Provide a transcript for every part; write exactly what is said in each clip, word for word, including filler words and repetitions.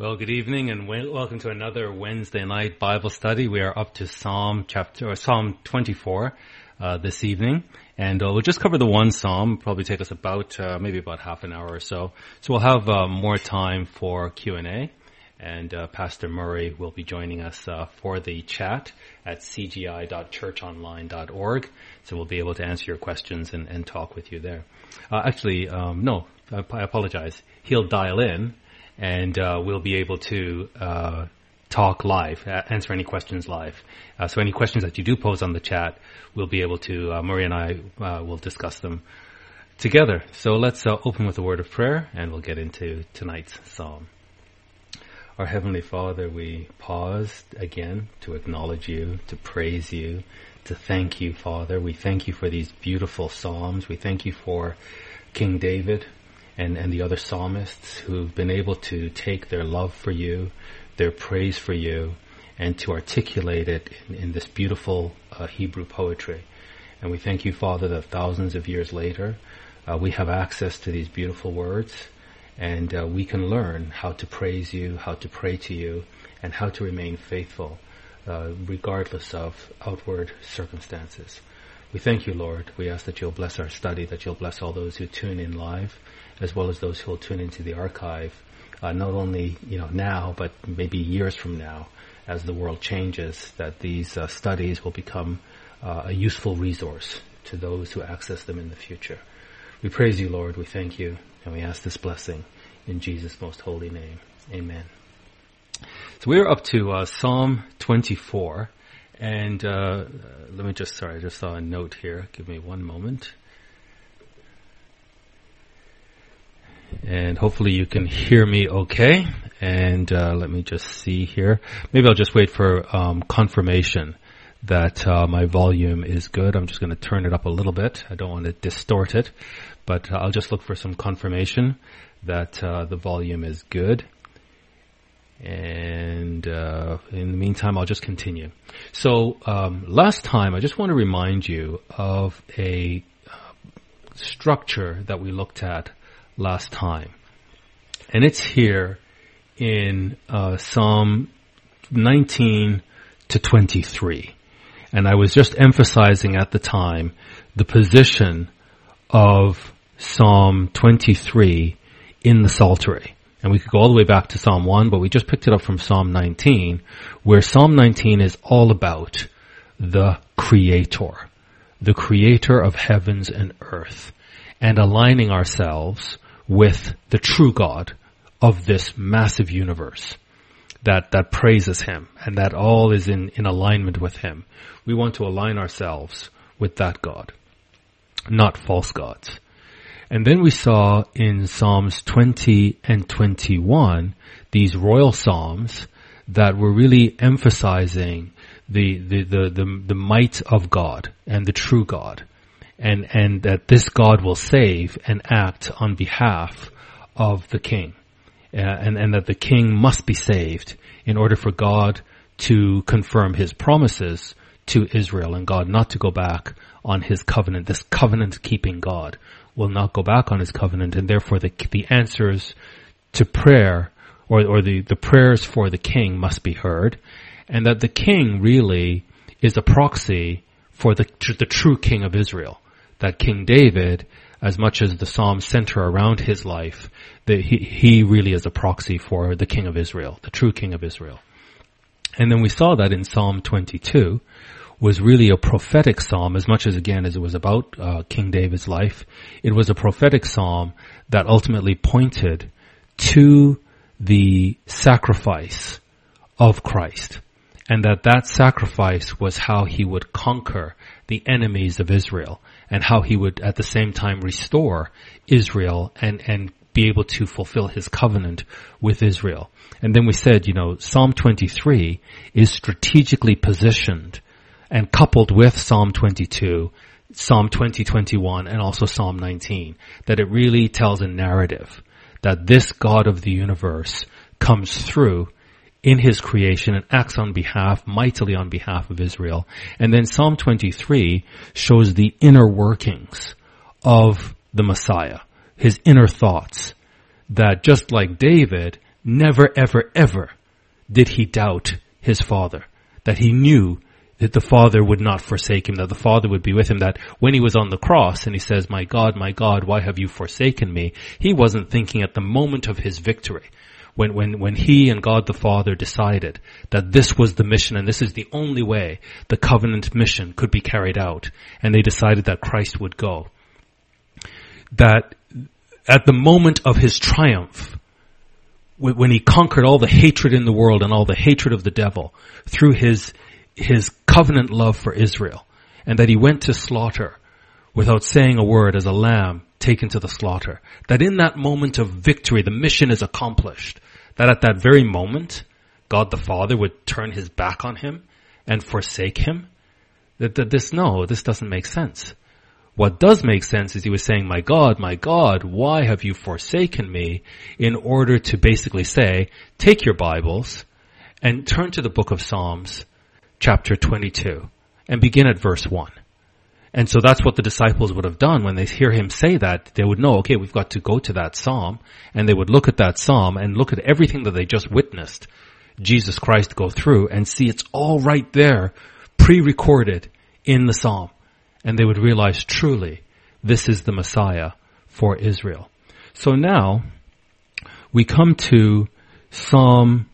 Well, good evening and welcome to another Wednesday night Bible study. We are up to Psalm chapter, or Psalm twenty-four uh, this evening, and uh, we'll just cover the one psalm. Probably take us about uh, maybe about half an hour or so. So we'll have uh, more time for Q and A, and uh, Pastor Murray will be joining us uh, for the chat at c g i dot church online dot org. So we'll be able to answer your questions and, and talk with you there. Uh, actually, um, no, I, I apologize. He'll dial in. And uh, we'll be able to uh, talk live, uh, answer any questions live. Uh, so any questions that you do pose on the chat, we'll be able to, uh, Murray and I uh, will discuss them together. So let's uh, open with a word of prayer, and we'll get into tonight's psalm. Our Heavenly Father, we pause again to acknowledge you, to praise you, to thank you, Father. We thank you for these beautiful psalms. We thank you for King David and, and the other psalmists who've been able to take their love for you, their praise for you, and to articulate it in, in this beautiful uh, Hebrew poetry. And we thank you, Father, that thousands of years later, uh, we have access to these beautiful words, and uh, we can learn how to praise you, how to pray to you, and how to remain faithful, uh, regardless of outward circumstances. We thank you, Lord. We ask that you'll bless our study, that you'll bless all those who tune in live, as well as those who will tune into the archive, uh, not only, you know, now, but maybe years from now, as the world changes, that these uh, studies will become uh, a useful resource to those who access them in the future. We praise you, Lord. We thank you, and we ask this blessing in Jesus' most holy name. Amen. So we're up to uh, Psalm twenty-four, and uh, let me just, sorry, I just saw a note here. Give me one moment. And hopefully you can hear me okay. And uh, let me just see here. Maybe I'll just wait for um, confirmation that uh, my volume is good. I'm just going to turn it up a little bit. I don't want to distort it, but uh, I'll just look for some confirmation that uh, the volume is good. And uh, in the meantime, I'll just continue. So um, last time, I just want to remind you of a uh, structure that we looked at last time. And it's here in uh, Psalm nineteen to twenty-three. And I was just emphasizing at the time the position of Psalm twenty-three in the Psaltery. And we could go all the way back to Psalm one, but we just picked it up from Psalm nineteen, where Psalm nineteen is all about the Creator, the Creator of heavens and earth, and aligning ourselves with the true God of this massive universe that, that praises Him, and that all is in, in alignment with Him. We want to align ourselves with that God, not false gods. And then we saw in Psalms twenty and twenty-one, these royal psalms that were really emphasizing the, the, the, the, the might of God and the true God. And, and that this God will save and act on behalf of the king. Uh, and, and that the king must be saved in order for God to confirm his promises to Israel, and God not to go back on his covenant. This covenant-keeping God will not go back on his covenant, and therefore the, the answers to prayer, or, or the, the prayers for the king must be heard, and that the king really is a proxy for the, the true king of Israel. That King David, as much as the Psalms center around his life, that he, he really is a proxy for the King of Israel, the true King of Israel. And then we saw that in Psalm twenty-two was really a prophetic psalm, as much as, again, as it was about uh, King David's life. It was a prophetic psalm that ultimately pointed to the sacrifice of Christ, and that that sacrifice was how he would conquer the enemies of Israel, and how he would at the same time restore Israel and, and be able to fulfill his covenant with Israel. And then we said, you know, Psalm twenty-three is strategically positioned and coupled with Psalm twenty-two, Psalm twenty, twenty-one, and also Psalm nineteen, that it really tells a narrative that this God of the universe comes through in his creation and acts on behalf, mightily on behalf of Israel. And then Psalm twenty-three shows the inner workings of the Messiah, his inner thoughts, that just like David, never, ever, ever did he doubt his Father, that he knew that the Father would not forsake him, that the Father would be with him, that when he was on the cross and he says, my God, my God, why have you forsaken me? He wasn't thinking at the moment of his victory, when, when, when he and God the Father decided that this was the mission and this is the only way the covenant mission could be carried out, and they decided that Christ would go. That at the moment of his triumph, when he conquered all the hatred in the world and all the hatred of the devil through his his covenant love for Israel, and that he went to slaughter without saying a word as a lamb taken to the slaughter, that in that moment of victory, the mission is accomplished, that at that very moment, God the Father would turn his back on him and forsake him. That, that this, no, this doesn't make sense. What does make sense is he was saying, my God, my God, why have you forsaken me? In order to basically say, take your Bibles and turn to the book of Psalms, chapter twenty-two, and begin at verse one. And so that's what the disciples would have done when they hear him say that. They would know, okay, we've got to go to that psalm, and they would look at that psalm and look at everything that they just witnessed Jesus Christ go through and see it's all right there, pre-recorded in the psalm. And they would realize truly this is the Messiah for Israel. So now we come to Psalm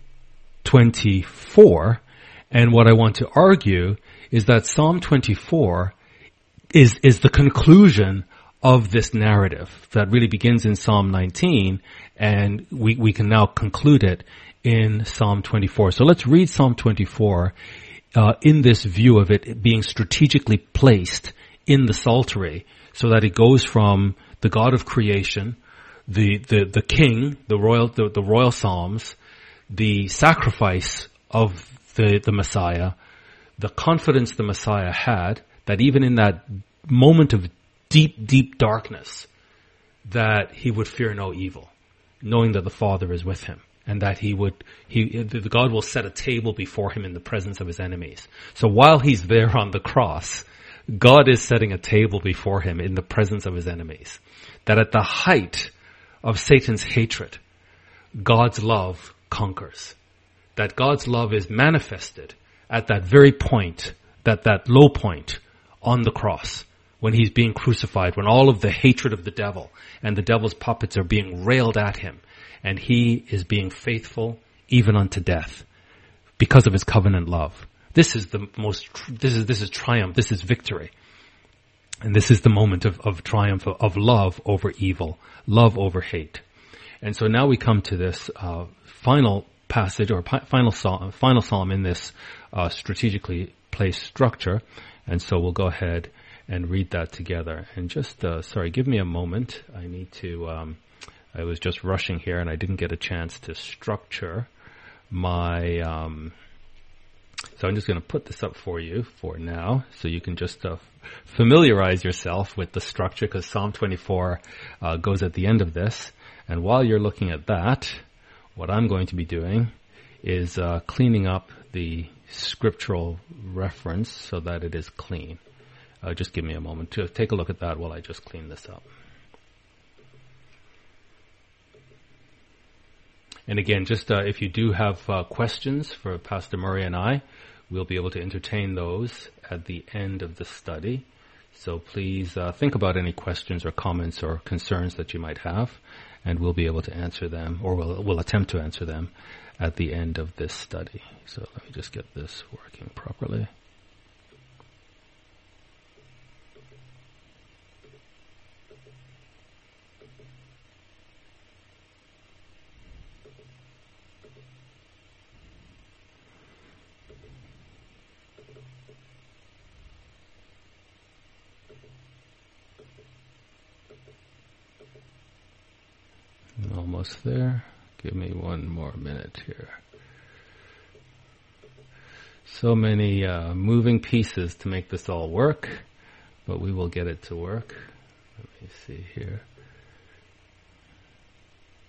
twenty-four, and what I want to argue is that Psalm twenty-four is, is the conclusion of this narrative that really begins in Psalm nineteen, and we, we can now conclude it in Psalm twenty-four. So let's read Psalm twenty-four uh, in this view of it being strategically placed in the Psaltery, so that it goes from the God of creation, the, the, the king, the royal, the, the royal psalms, the sacrifice of the, the Messiah, the confidence the Messiah had, that even in that moment of deep, deep darkness, that he would fear no evil, knowing that the Father is with him, and that he would, he, the God will set a table before him in the presence of his enemies. So while he's there on the cross, God is setting a table before him in the presence of his enemies. That at the height of Satan's hatred, God's love conquers. That God's love is manifested at that very point, that, that low point on the cross, when he's being crucified, when all of the hatred of the devil and the devil's puppets are being railed at him, and he is being faithful even unto death because of his covenant love. This is the most, this is, this is triumph, this is victory. And this is the moment of, of triumph, of, of love over evil, love over hate. And so now we come to this uh, final passage or pi- final psalm, final psalm in this uh, strategically placed structure. And so we'll go ahead and read that together. And just, uh, sorry, give me a moment. I need to, um, I was just rushing here and I didn't get a chance to structure my, um, so I'm just going to put this up for you for now, so you can just uh, familiarize yourself with the structure, because Psalm twenty-four uh, goes at the end of this. And while you're looking at that, what I'm going to be doing is uh, cleaning up the scriptural reference so that it is clean. Uh, just give me a moment to take a look at that while I just clean this up. And again, just uh, if you do have uh, questions for Pastor Murray and I, we'll be able to entertain those at the end of the study. So please uh, think about any questions or comments or concerns that you might have, and we'll be able to answer them, or we'll, we'll attempt to answer them at the end of this study. So let me just get this working properly. Almost there. Give me one more minute here. So many uh, moving pieces to make this all work, but we will get it to work. Let me see here.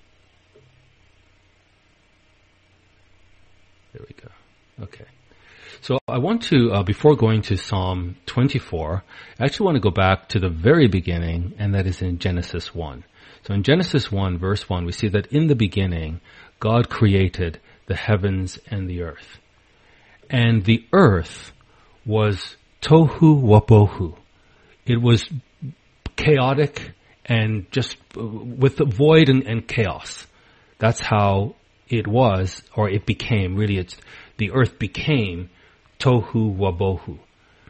There we go. Okay. So I want to, uh, before going to Psalm twenty-four, I actually want to go back to the very beginning, and that is in Genesis one. So in Genesis one, verse one, we see that in the beginning, God created the heavens and the earth. And the earth was tohu wabohu. It was chaotic and just with the void and, and chaos. That's how it was, or it became. Really, it's the earth became tohu wabohu.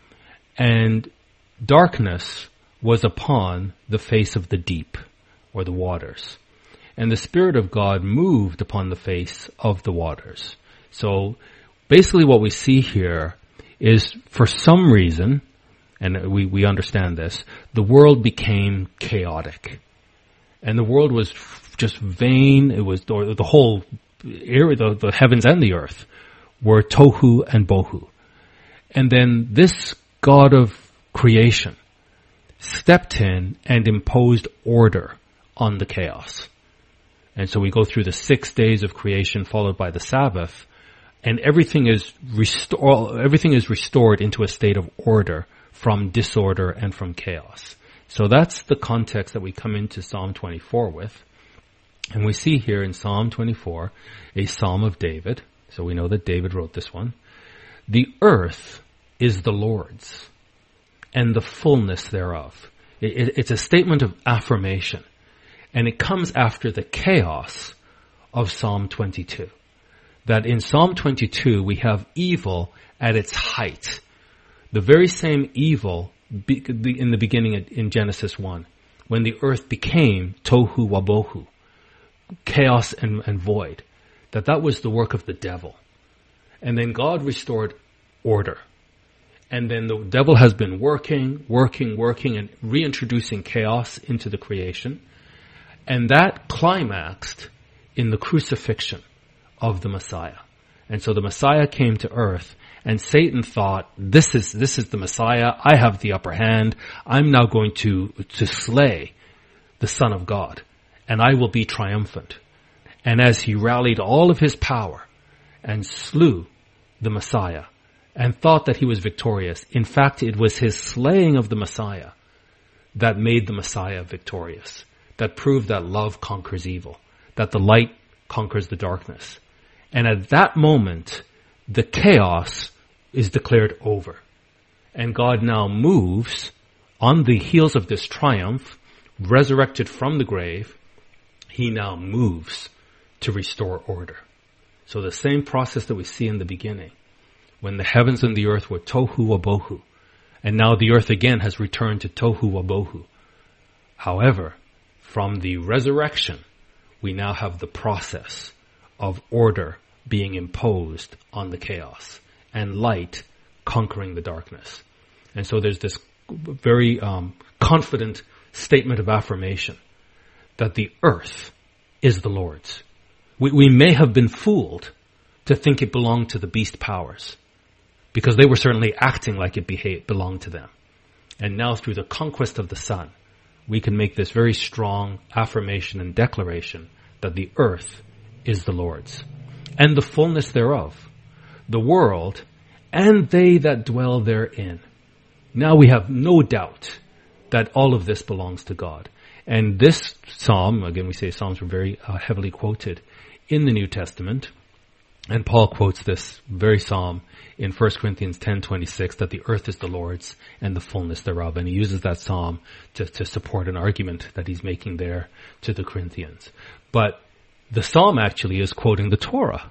And darkness was upon the face of the deep, or the waters. And the Spirit of God moved upon the face of the waters. So basically what we see here is, for some reason, and we, we understand this, the world became chaotic. And the world was just vain. It was, or the whole area, the, the heavens and the earth were tohu and bohu. And then this God of creation stepped in and imposed order on the chaos. And so we go through the six days of creation followed by the Sabbath, and everything is restored, everything is restored into a state of order from disorder and from chaos. So that's the context that we come into Psalm twenty-four with. And we see here in Psalm twenty-four a Psalm of David. So we know that David wrote this one. The earth is the Lord's, and the fullness thereof. It, it, it's a statement of affirmation. And it comes after the chaos of Psalm twenty-two. That in Psalm twenty-two we have evil at its height. The very same evil be, in the beginning in Genesis one, when the earth became tohu wabohu, chaos and, and void. That that was the work of the devil. And then God restored order. And then the devil has been working, working, working, and reintroducing chaos into the creation. And that climaxed in the crucifixion of the Messiah. And so the Messiah came to earth, and Satan thought, this is, this is the Messiah. I have the upper hand. I'm now going to, to slay the Son of God, and I will be triumphant. And as he rallied all of his power and slew the Messiah and thought that he was victorious, in fact, it was his slaying of the Messiah that made the Messiah victorious. That proved that love conquers evil, that the light conquers the darkness. And at that moment, the chaos is declared over. And God now moves on the heels of this triumph, resurrected from the grave. He now moves to restore order. So the same process that we see in the beginning, when the heavens and the earth were tohu wabohu, and now the earth again has returned to tohu wabohu. However, from the resurrection, we now have the process of order being imposed on the chaos and light conquering the darkness. And so there's this very um, confident statement of affirmation that the earth is the Lord's. We, we may have been fooled to think it belonged to the beast powers, because they were certainly acting like it behaved, belonged to them. And now through the conquest of the Son, we can make this very strong affirmation and declaration that the earth is the Lord's, and the fullness thereof, the world, and they that dwell therein. Now we have no doubt that all of this belongs to God. And this psalm, again we say psalms were very uh, heavily quoted in the New Testament, and Paul quotes this very psalm in First Corinthians ten twenty-six, that the earth is the Lord's and the fullness thereof. And he uses that psalm to, to support an argument that he's making there to the Corinthians. But the psalm actually is quoting the Torah.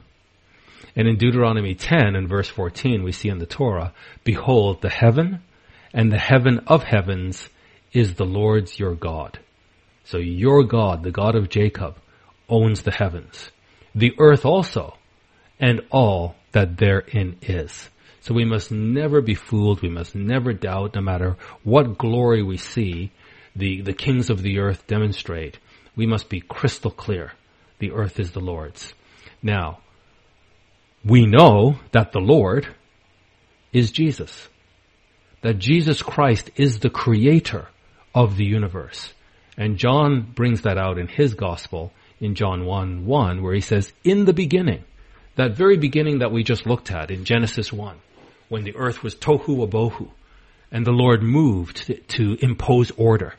And in Deuteronomy ten and verse fourteen, we see in the Torah, behold, the heaven and the heaven of heavens is the Lord's your God. So your God, the God of Jacob, owns the heavens, the earth also, and all that therein is. So we must never be fooled. We must never doubt, no matter what glory we see the, the kings of the earth demonstrate. We must be crystal clear. The earth is the Lord's. Now, we know that the Lord is Jesus. That Jesus Christ is the creator of the universe. And John brings that out in his gospel in John one one, where he says, in the beginning, that very beginning that we just looked at in Genesis one, when the earth was tohu wabohu, and the Lord moved to, to impose order.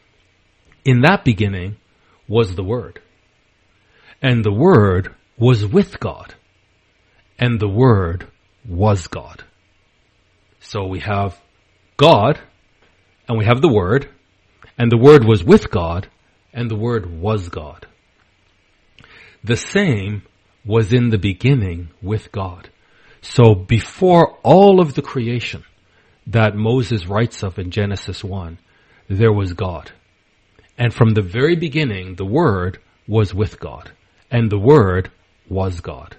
In that beginning was the Word. And the Word was with God. And the Word was God. So we have God, and we have the Word, and the Word was with God, and the Word was God. The same was in the beginning with God. So before all of the creation that Moses writes of in Genesis one, there was God. And from the very beginning, the Word was with God. And the Word was God.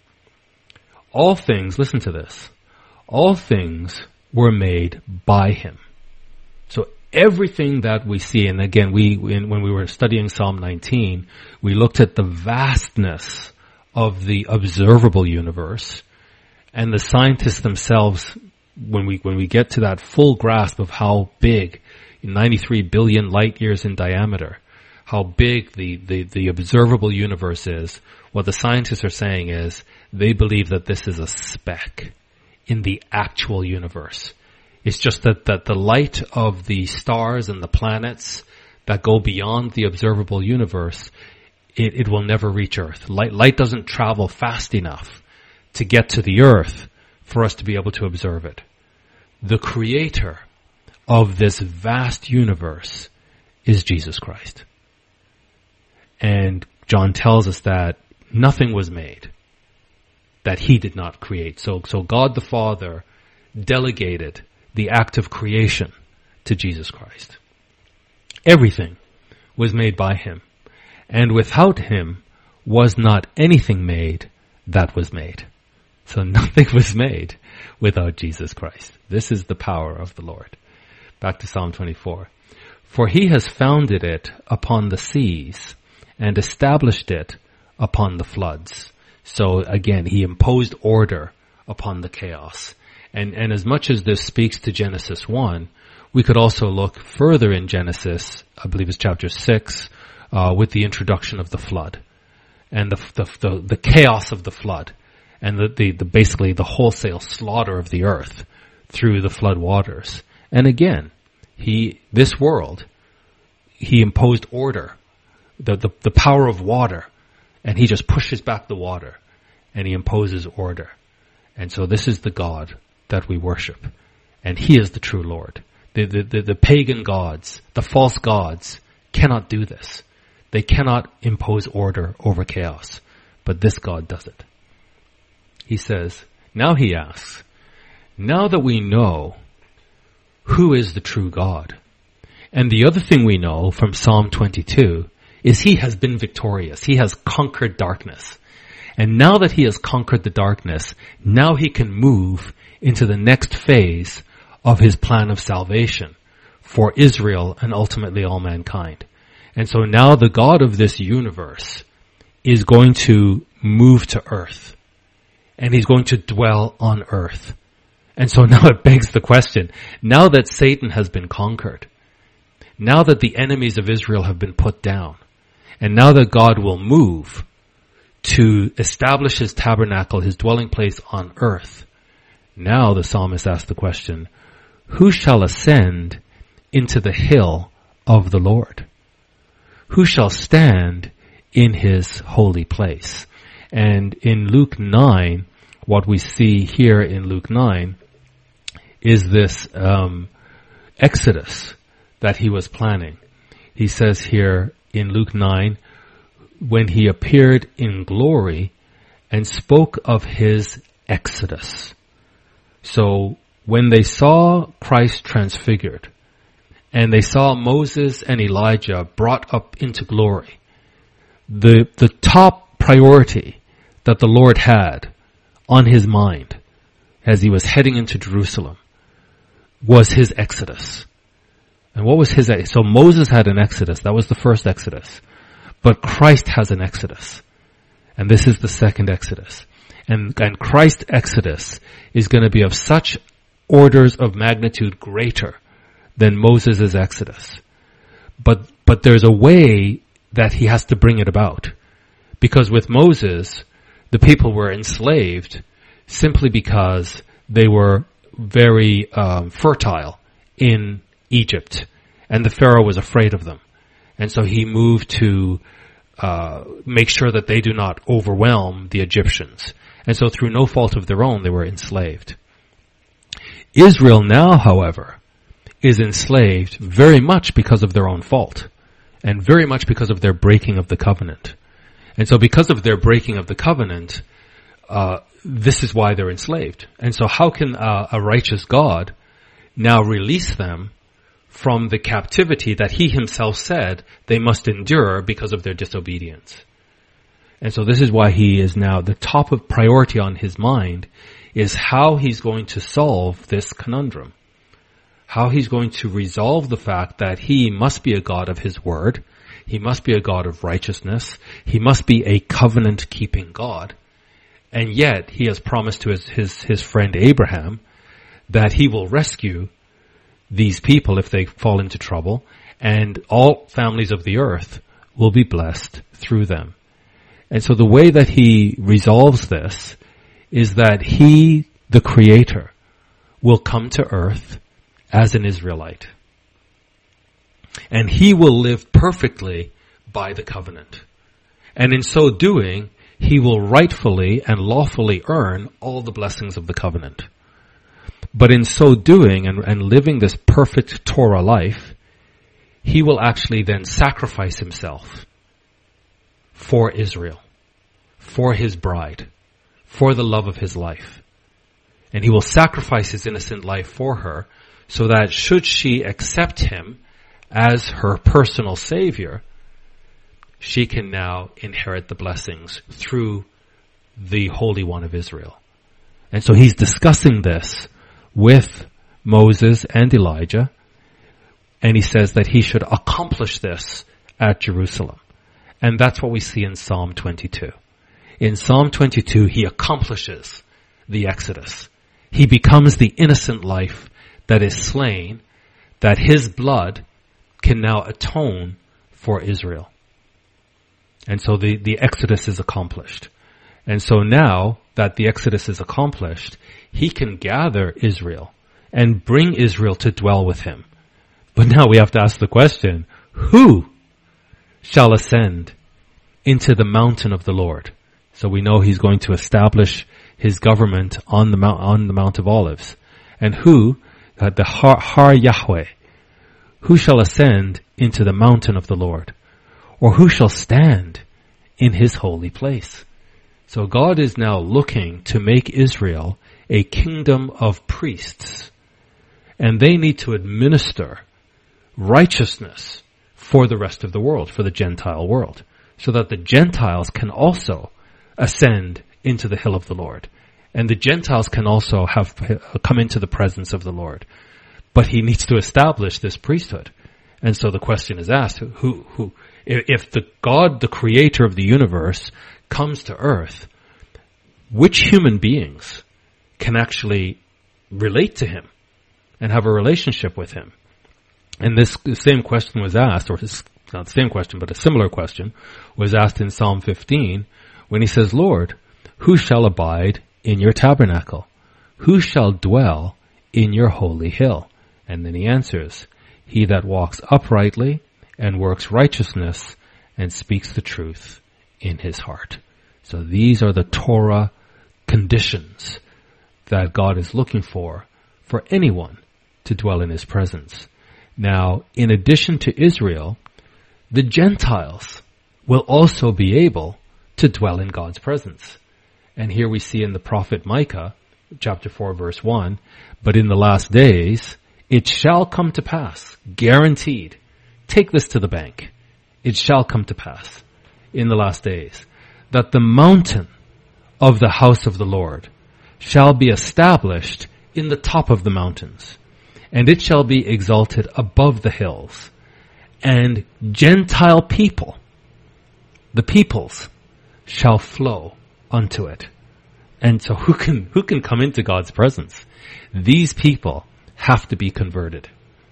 All things, listen to this, all things were made by Him. So everything that we see, and again, we when we were studying Psalm nineteen, we looked at the vastness of the observable universe, and the scientists themselves, when we when we get to that full grasp of how big, ninety-three billion light years in diameter, how big the, the, the observable universe is, what the scientists are saying is they believe that this is a speck in the actual universe. It's just that, that the light of the stars and the planets that go beyond the observable universe, it, it will never reach Earth. Light, light doesn't travel fast enough to get to the Earth for us to be able to observe it. The creator of this vast universe is Jesus Christ. And John tells us that nothing was made that He did not create. So, so God the Father delegated the act of creation to Jesus Christ. Everything was made by Him, and without Him was not anything made that was made. So nothing was made without Jesus Christ. This is the power of the Lord. Back to Psalm twenty-four. For He has founded it upon the seas and established it upon the floods. So again, He imposed order upon the chaos. And, and as much as this speaks to Genesis one, we could also look further in Genesis, I believe it's chapter six, uh, with the introduction of the flood and the, the, the, the chaos of the flood and the, the, the basically the wholesale slaughter of the earth through the flood waters. And again, he, this world, He imposed order, the, the, the power of water, and He just pushes back the water and He imposes order. And so this is the God that we worship, and He is the true Lord. The, the, the, the pagan gods, the false gods cannot do this. They cannot impose order over chaos, but this God does it. He says, now He asks, now that we know who is the true God, and the other thing we know from Psalm twenty-two is He has been victorious. He has conquered darkness. And now that He has conquered the darkness, now He can move into the next phase of His plan of salvation for Israel and ultimately all mankind. And so now the God of this universe is going to move to earth, and He's going to dwell on earth. And so now it begs the question, now that Satan has been conquered, now that the enemies of Israel have been put down, and now that God will move to establish His tabernacle, His dwelling place on earth, now the psalmist asks the question, who shall ascend into the hill of the Lord? Who shall stand in His holy place? And in Luke nine, what we see here in Luke nine is this um, exodus that He was planning. He says here in Luke nine, when He appeared in glory and spoke of His exodus. So when they saw Christ transfigured, and they saw Moses and Elijah brought up into glory, the the top priority that the Lord had on His mind as He was heading into Jerusalem was His exodus. And what was His exodus? So Moses had an exodus. That was the first exodus. But Christ has an exodus. And this is the second exodus. And, and Christ's exodus is going to be of such orders of magnitude greater than Moses' exodus. But, but there's a way that He has to bring it about. Because with Moses, the people were enslaved simply because they were very um, fertile in Egypt, and the Pharaoh was afraid of them. And so he moved to uh, make sure that they do not overwhelm the Egyptians. And so through no fault of their own, they were enslaved. Israel now, however, is enslaved very much because of their own fault, and very much because of their breaking of the covenant. And so because of their breaking of the covenant, uh, this is why they're enslaved. And so how can uh, a righteous God now release them from the captivity that he himself said they must endure because of their disobedience? And so this is why he is now, the top of priority on his mind is how he's going to solve this conundrum. How he's going to resolve the fact that he must be a God of his word. He must be a God of righteousness. He must be a covenant-keeping God. And yet he has promised to his, his, his friend Abraham that he will rescue these people if they fall into trouble, and all families of the earth will be blessed through them. And so the way that he resolves this is that he, the Creator, will come to earth as an Israelite. And he will live perfectly by the covenant. And in so doing, he will rightfully and lawfully earn all the blessings of the covenant. But in so doing and, and living this perfect Torah life, he will actually then sacrifice himself for Israel, for his bride, for the love of his life. And he will sacrifice his innocent life for her so that should she accept him as her personal savior, she can now inherit the blessings through the Holy One of Israel. And so he's discussing this with Moses and Elijah, and he says that he should accomplish this at Jerusalem. And that's what we see in Psalm twenty-two. In Psalm twenty-two, he accomplishes the Exodus. He becomes the innocent life that is slain, that his blood can now atone for Israel. And so the, the Exodus is accomplished. And so now that the Exodus is accomplished, he can gather Israel and bring Israel to dwell with him. But now we have to ask the question, who shall ascend into the mountain of the Lord? So we know he's going to establish his government on the mount, on the Mount of Olives. And who, uh, the Har, Har Yahweh, who shall ascend into the mountain of the Lord? Or who shall stand in his holy place? So God is now looking to make Israel a kingdom of priests. And they need to administer righteousness for the rest of the world, for the Gentile world, so that the Gentiles can also ascend into the hill of the Lord. And the Gentiles can also have come into the presence of the Lord. But he needs to establish this priesthood. And so the question is asked, who, who, if the God, the creator of the universe, comes to earth, which human beings can actually relate to him and have a relationship with him? And this same question was asked, or not the same question, but a similar question was asked in Psalm fifteen when he says, Lord, who shall abide in your tabernacle? Who shall dwell in your holy hill? And then he answers, he that walks uprightly and works righteousness and speaks the truth in his heart. So these are the Torah conditions that God is looking for, for anyone to dwell in his presence. Now, in addition to Israel, the Gentiles will also be able to dwell in God's presence. And here we see in the prophet Micah, chapter four, verse one, but in the last days, it shall come to pass, guaranteed. Take this to the bank. It shall come to pass in the last days that the mountain of the house of the Lord shall be established in the top of the mountains, and it shall be exalted above the hills, and Gentile people, the peoples, shall flow unto it. And so who can, who can come into God's presence? These people have to be converted.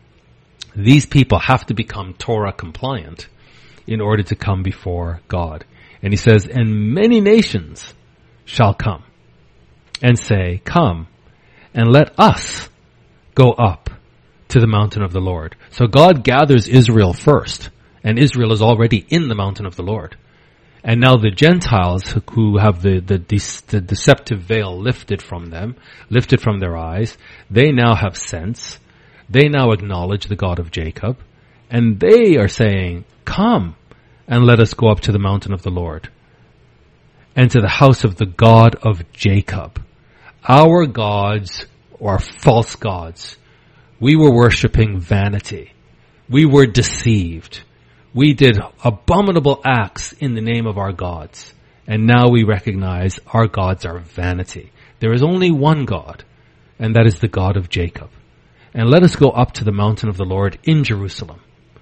These people have to become Torah compliant in order to come before God. And he says, and many nations shall come and say, come, and let us go up to the mountain of the Lord. So God gathers Israel first, and Israel is already in the mountain of the Lord. And now the Gentiles who have the, the, the deceptive veil lifted from them, lifted from their eyes, they now have sense. They now acknowledge the God of Jacob. And they are saying, come and let us go up to the mountain of the Lord and to the house of the God of Jacob. Our gods are false gods. We were worshiping vanity. We were deceived. We did abominable acts in the name of our gods. And now we recognize our gods are vanity. There is only one God, and that is the God of Jacob. And let us go up to the mountain of the Lord in Jerusalem,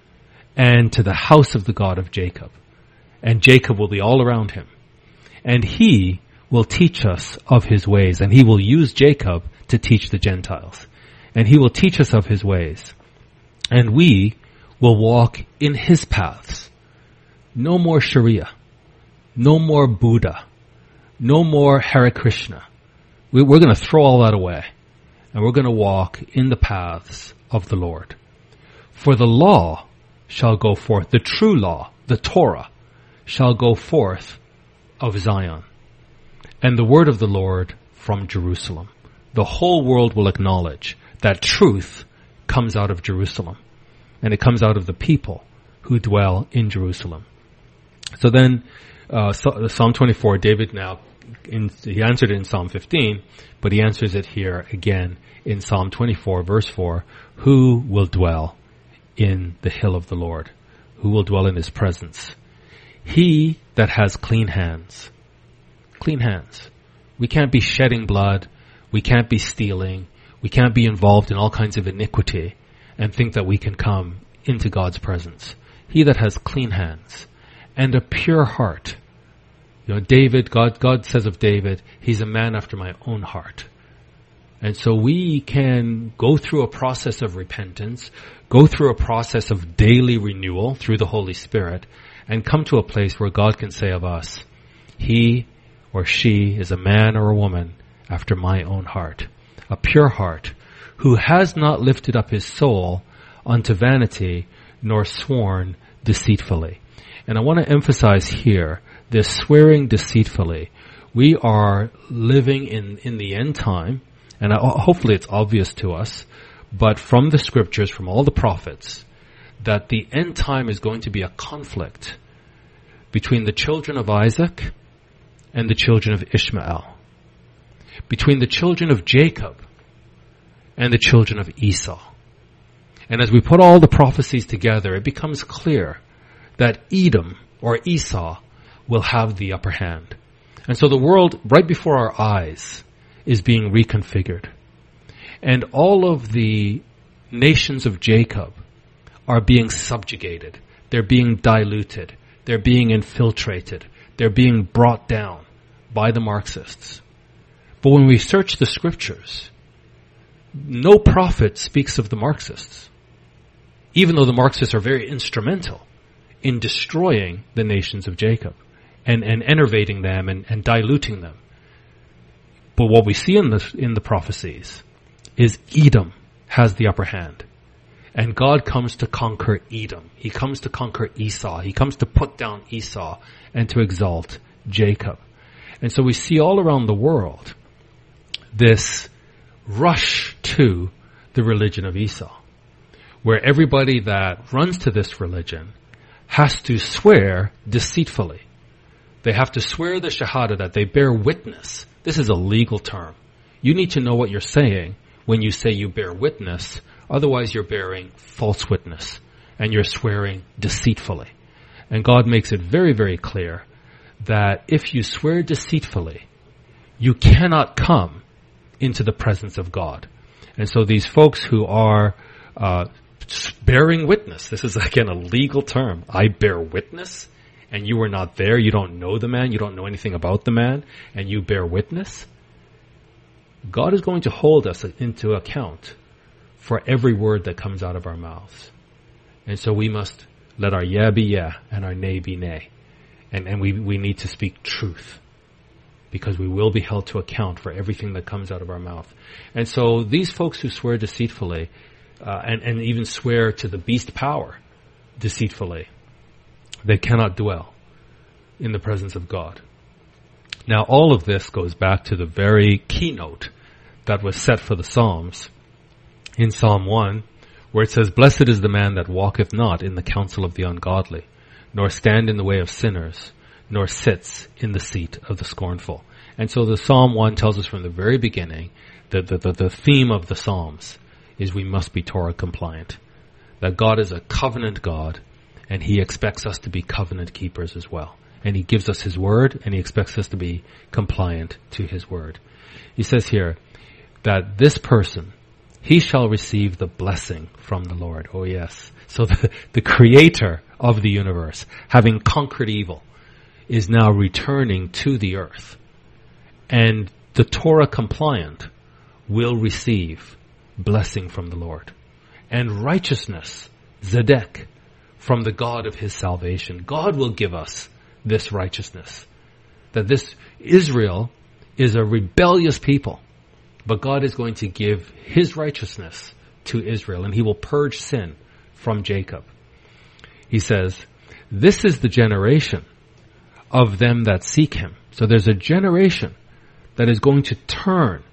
and to the house of the God of Jacob. And Jacob will be all around him. And he will teach us of his ways, and he will use Jacob to teach the Gentiles. And he will teach us of his ways. And we will walk in his paths. No more Sharia. No more Buddha. No more Hare Krishna. We, we're going to throw all that away. And we're going to walk in the paths of the Lord. For the law shall go forth, the true law, the Torah, shall go forth of Zion, and the word of the Lord from Jerusalem. The whole world will acknowledge that truth comes out of Jerusalem, and it comes out of the people who dwell in Jerusalem. So then, uh, Psalm twenty-four, David now, in, he answered it in Psalm fifteen, but he answers it here again in Psalm twenty-four, verse four, who will dwell in the hill of the Lord? Who will dwell in his presence? He that has clean hands. Clean hands. We can't be shedding blood. We can't be stealing. We can't be involved in all kinds of iniquity and think that we can come into God's presence. He that has clean hands and a pure heart. You know, David, God, God says of David, he's a man after my own heart. And so we can go through a process of repentance, go through a process of daily renewal through the Holy Spirit, and come to a place where God can say of us, he or she is a man or a woman after my own heart, a pure heart, who has not lifted up his soul unto vanity, nor sworn deceitfully. And I want to emphasize here, this swearing deceitfully. We are living in, in the end time, and I, hopefully it's obvious to us, but from the scriptures, from all the prophets, that the end time is going to be a conflict between the children of Isaac and the children of Ishmael, between the children of Jacob and the children of Esau. And as we put all the prophecies together, it becomes clear that Edom or Esau will have the upper hand. And so the world right before our eyes is being reconfigured. And all of the nations of Jacob are being subjugated. They're being diluted. They're being infiltrated. They're being brought down by the Marxists. But when we search the scriptures, no prophet speaks of the Marxists, even though the Marxists are very instrumental in destroying the nations of Jacob and, and enervating them and, and diluting them. But what we see in the, in the prophecies is Edom has the upper hand. And God comes to conquer Edom. He comes to conquer Esau. He comes to put down Esau and to exalt Jacob. And so we see all around the world this rush to the religion of Esau, where everybody that runs to this religion has to swear deceitfully. They have to swear the Shahada, that they bear witness. This is a legal term. You need to know what you're saying when you say you bear witness. Otherwise, you're bearing false witness and you're swearing deceitfully. And God makes it very, very clear that if you swear deceitfully, you cannot come into the presence of God. And so these folks who are uh, bearing witness, this is again a legal term. I bear witness, and you were not there. You don't know the man. You don't know anything about the man, and you bear witness. God is going to hold us into account for every word that comes out of our mouths. And so we must let our yeah be yeah and our nay be nay. And, and we, we need to speak truth. because we will be held to account for everything that comes out of our mouth. And so these folks who swear deceitfully, uh, and, and even swear to the beast power deceitfully, they cannot dwell in the presence of God. Now all of this goes back to the very keynote that was set for the Psalms in Psalm one, where it says, "Blessed is the man that walketh not in the counsel of the ungodly, nor stand in the way of sinners, nor sits in the seat of the scornful." And so the Psalm one tells us from the very beginning that the, the, the theme of the Psalms is we must be Torah compliant. That God is a covenant God, and He expects us to be covenant keepers as well. And He gives us His word, and He expects us to be compliant to His word. He says here that this person, he shall receive the blessing from the Lord. Oh yes. So the, the creator of the universe, having conquered evil, is now returning to the earth. And the Torah compliant will receive blessing from the Lord. And righteousness, Zedek, from the God of His salvation. God will give us this righteousness. That this Israel is a rebellious people, but God is going to give His righteousness to Israel, and He will purge sin from Jacob. He says, "This is the generation of them that seek Him." So there's a generation that is going to turn,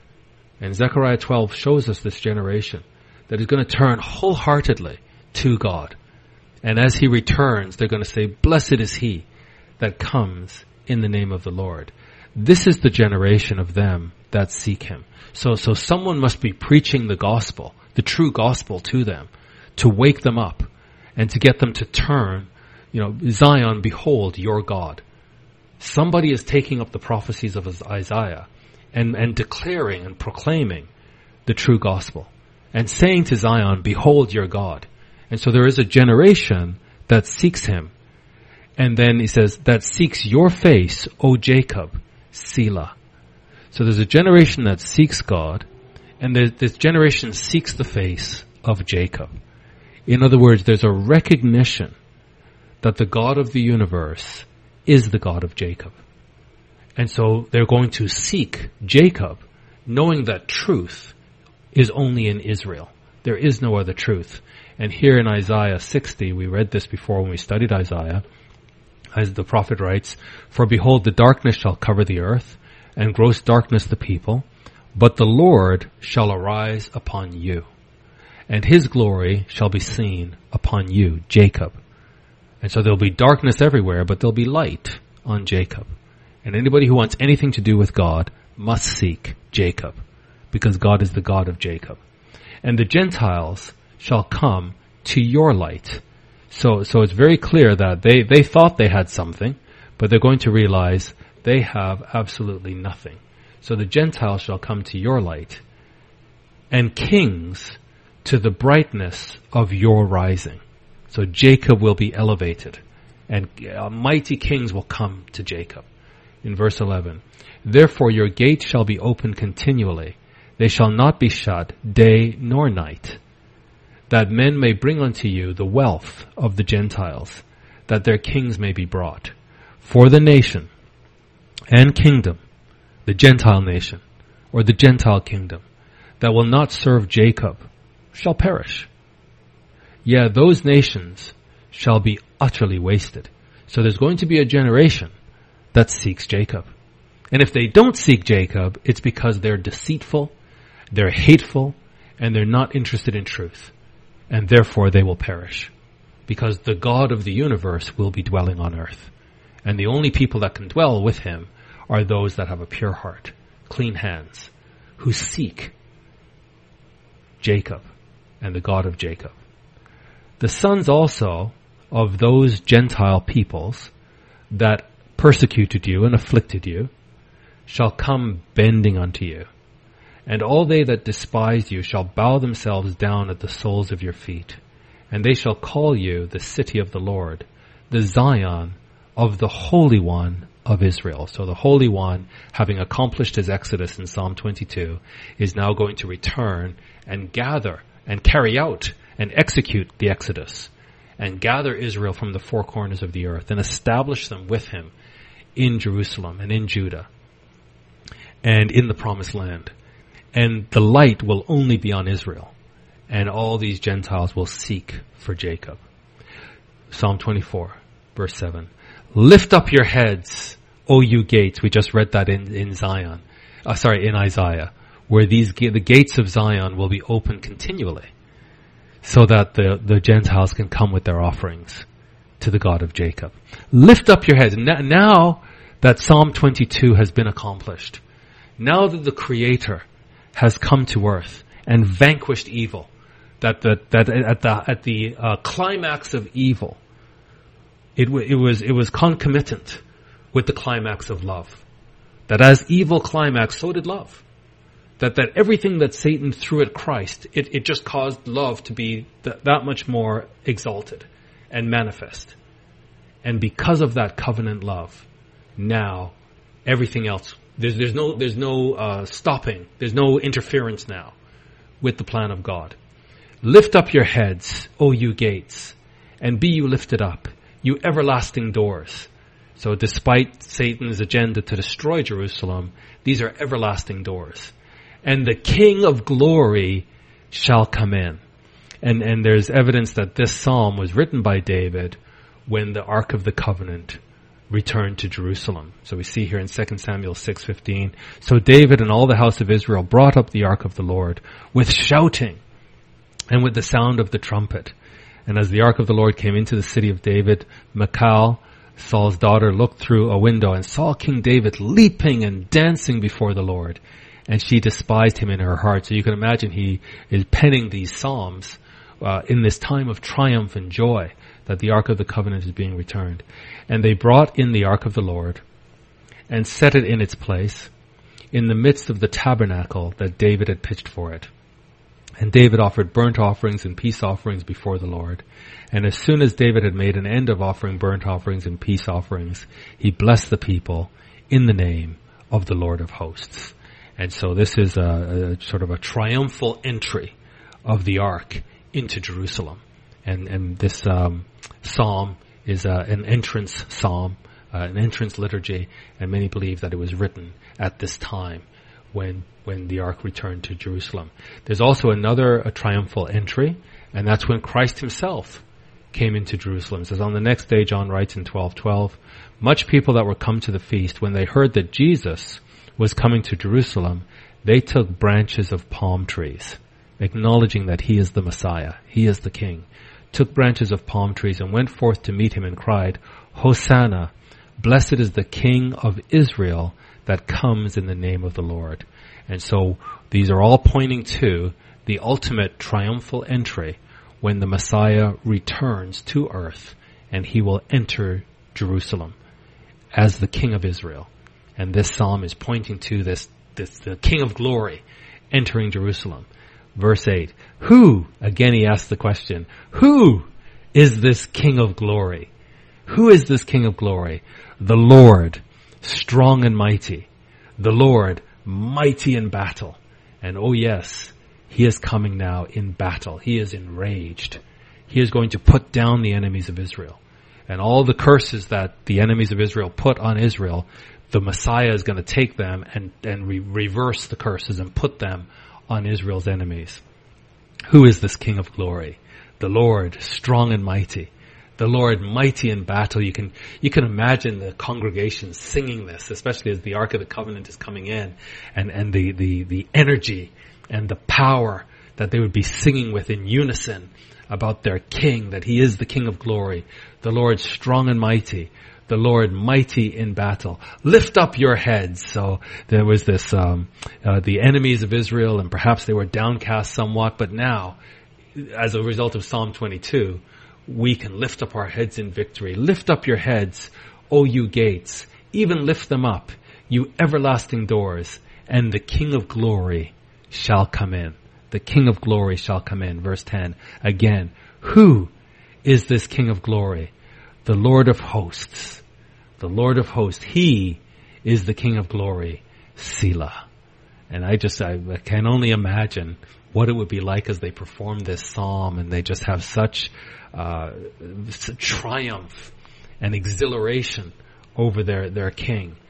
and Zechariah twelve shows us this generation that is going to turn wholeheartedly to God. And as He returns, they're going to say, "Blessed is He that comes in the name of the Lord." This is the generation of them that seek Him. So, so someone must be preaching the gospel, the true gospel to them, to wake them up and to get them to turn, you know, "Zion, behold your God." Somebody is taking up the prophecies of Isaiah and, and declaring and proclaiming the true gospel and saying to Zion, "Behold your God." And so there is a generation that seeks Him. And then he says, "That seeks your face, O Jacob, Selah." So there's a generation that seeks God, and this generation seeks the face of Jacob. In other words, there's a recognition that the God of the universe is the God of Jacob. And so they're going to seek Jacob, knowing that truth is only in Israel. There is no other truth. And here in Isaiah sixty, we read this before when we studied Isaiah, as the prophet writes, "For behold, the darkness shall cover the earth, and gross darkness the people, but the Lord shall arise upon you, and His glory shall be seen upon you, Jacob." And so there'll be darkness everywhere, but there'll be light on Jacob. And anybody who wants anything to do with God must seek Jacob, because God is the God of Jacob. "And the Gentiles shall come to your light." So, so it's very clear that they, they thought they had something, but they're going to realize they have absolutely nothing. So the Gentiles shall come to your light, and kings to the brightness of your rising. So Jacob will be elevated, and uh, mighty kings will come to Jacob. In verse eleven, "Therefore your gate shall be open continually. They shall not be shut day nor night, that men may bring unto you the wealth of the Gentiles, that their kings may be brought. For the nation and kingdom," the Gentile nation, or the Gentile kingdom, "that will not serve Jacob shall perish. Yeah, those nations shall be utterly wasted." So there's going to be a generation that seeks Jacob. And if they don't seek Jacob, it's because they're deceitful, they're hateful, and they're not interested in truth. And therefore they will perish, because the God of the universe will be dwelling on earth. And the only people that can dwell with Him are those that have a pure heart, clean hands, who seek Jacob and the God of Jacob. "The sons also of those Gentile peoples that persecuted you and afflicted you shall come bending unto you. And all they that despise you shall bow themselves down at the soles of your feet. And they shall call you the city of the Lord, the Zion of the Holy One of Israel." So the Holy One, having accomplished His exodus in Psalm twenty-two, is now going to return and gather and carry out and execute the exodus, and gather Israel from the four corners of the earth and establish them with Him in Jerusalem and in Judah. and in the promised land. And the light will only be on Israel. And all these Gentiles will seek for Jacob. Psalm twenty-four, verse seven. Lift up your heads, O you gates. We just read that in, in Zion. Uh, sorry, in Isaiah. Where these the gates of Zion will be open continually. So that the, the Gentiles can come with their offerings to the God of Jacob. Lift up your heads. Now that Psalm twenty-two has been accomplished. Now that the Creator has come to earth and vanquished evil. That, that, that at the, at the uh, climax of evil, it, w- it was, it was concomitant with the climax of love. That as evil climaxed, so did love. That, that everything that Satan threw at Christ, it, it just caused love to be th- that much more exalted and manifest. And because of that covenant love, now everything else, there's, there's no, there's no uh, stopping, there's no interference now with the plan of God. Lift up your heads, O you gates, and be you lifted up, you everlasting doors. So despite Satan's agenda to destroy Jerusalem, these are everlasting doors. And the King of glory shall come in. And, and there's evidence that this psalm was written by David when the Ark of the Covenant returned to Jerusalem. So we see here in Second Samuel six fifteen. So David and all the house of Israel brought up the Ark of the Lord with shouting and with the sound of the trumpet. And as the Ark of the Lord came into the city of David, Michal, Saul's daughter, looked through a window and saw King David leaping and dancing before the Lord. And she despised him in her heart. So you can imagine he is penning these psalms uh, in this time of triumph and joy that the Ark of the Covenant is being returned. And they brought in the Ark of the Lord and set it in its place in the midst of the tabernacle that David had pitched for it. And David offered burnt offerings and peace offerings before the Lord. And as soon as David had made an end of offering burnt offerings and peace offerings, he blessed the people in the name of the Lord of hosts. And so this is a, a sort of a triumphal entry of the ark into Jerusalem. And, and this um, psalm is uh, an entrance psalm, uh, an entrance liturgy, and many believe that it was written at this time when when the ark returned to Jerusalem. There's also another a triumphal entry, and that's when Christ himself came into Jerusalem. It says, on the next day, John writes in twelve twelve, much people that were come to the feast, when they heard that Jesus was coming to Jerusalem, they took branches of palm trees, acknowledging that he is the Messiah, he is the King, took branches of palm trees and went forth to meet him and cried, Hosanna, blessed is the King of Israel that comes in the name of the Lord. And so these are all pointing to the ultimate triumphal entry when the Messiah returns to earth and he will enter Jerusalem as the King of Israel. And this psalm is pointing to this, this the King of glory entering Jerusalem. Verse eight, who, again he asks the question, who is this King of glory? Who is this King of glory? The Lord, strong and mighty. The Lord, mighty in battle. And oh yes, he is coming now in battle. He is enraged. He is going to put down the enemies of Israel. And all the curses that the enemies of Israel put on Israel, the Messiah is going to take them and, and re- reverse the curses and put them on Israel's enemies. Who is this King of glory? The Lord, strong and mighty. The Lord, mighty in battle. You can, you can imagine the congregation singing this, especially as the Ark of the Covenant is coming in, and, and the, the, the energy and the power that they would be singing with in unison about their King, that he is the King of glory. The Lord, strong and mighty. The Lord, mighty in battle. Lift up your heads. So there was this, um, uh, the enemies of Israel, and perhaps they were downcast somewhat, but now, as a result of Psalm twenty-two, we can lift up our heads in victory. Lift up your heads, O you gates. Even lift them up, you everlasting doors, and the King of glory shall come in. The King of glory shall come in. Verse ten. Again, who is this King of glory? The Lord of hosts. The Lord of hosts. He is the King of glory. Selah. And I just, I can only imagine what it would be like as they perform this psalm and they just have such uh, triumph and exhilaration over their, their King.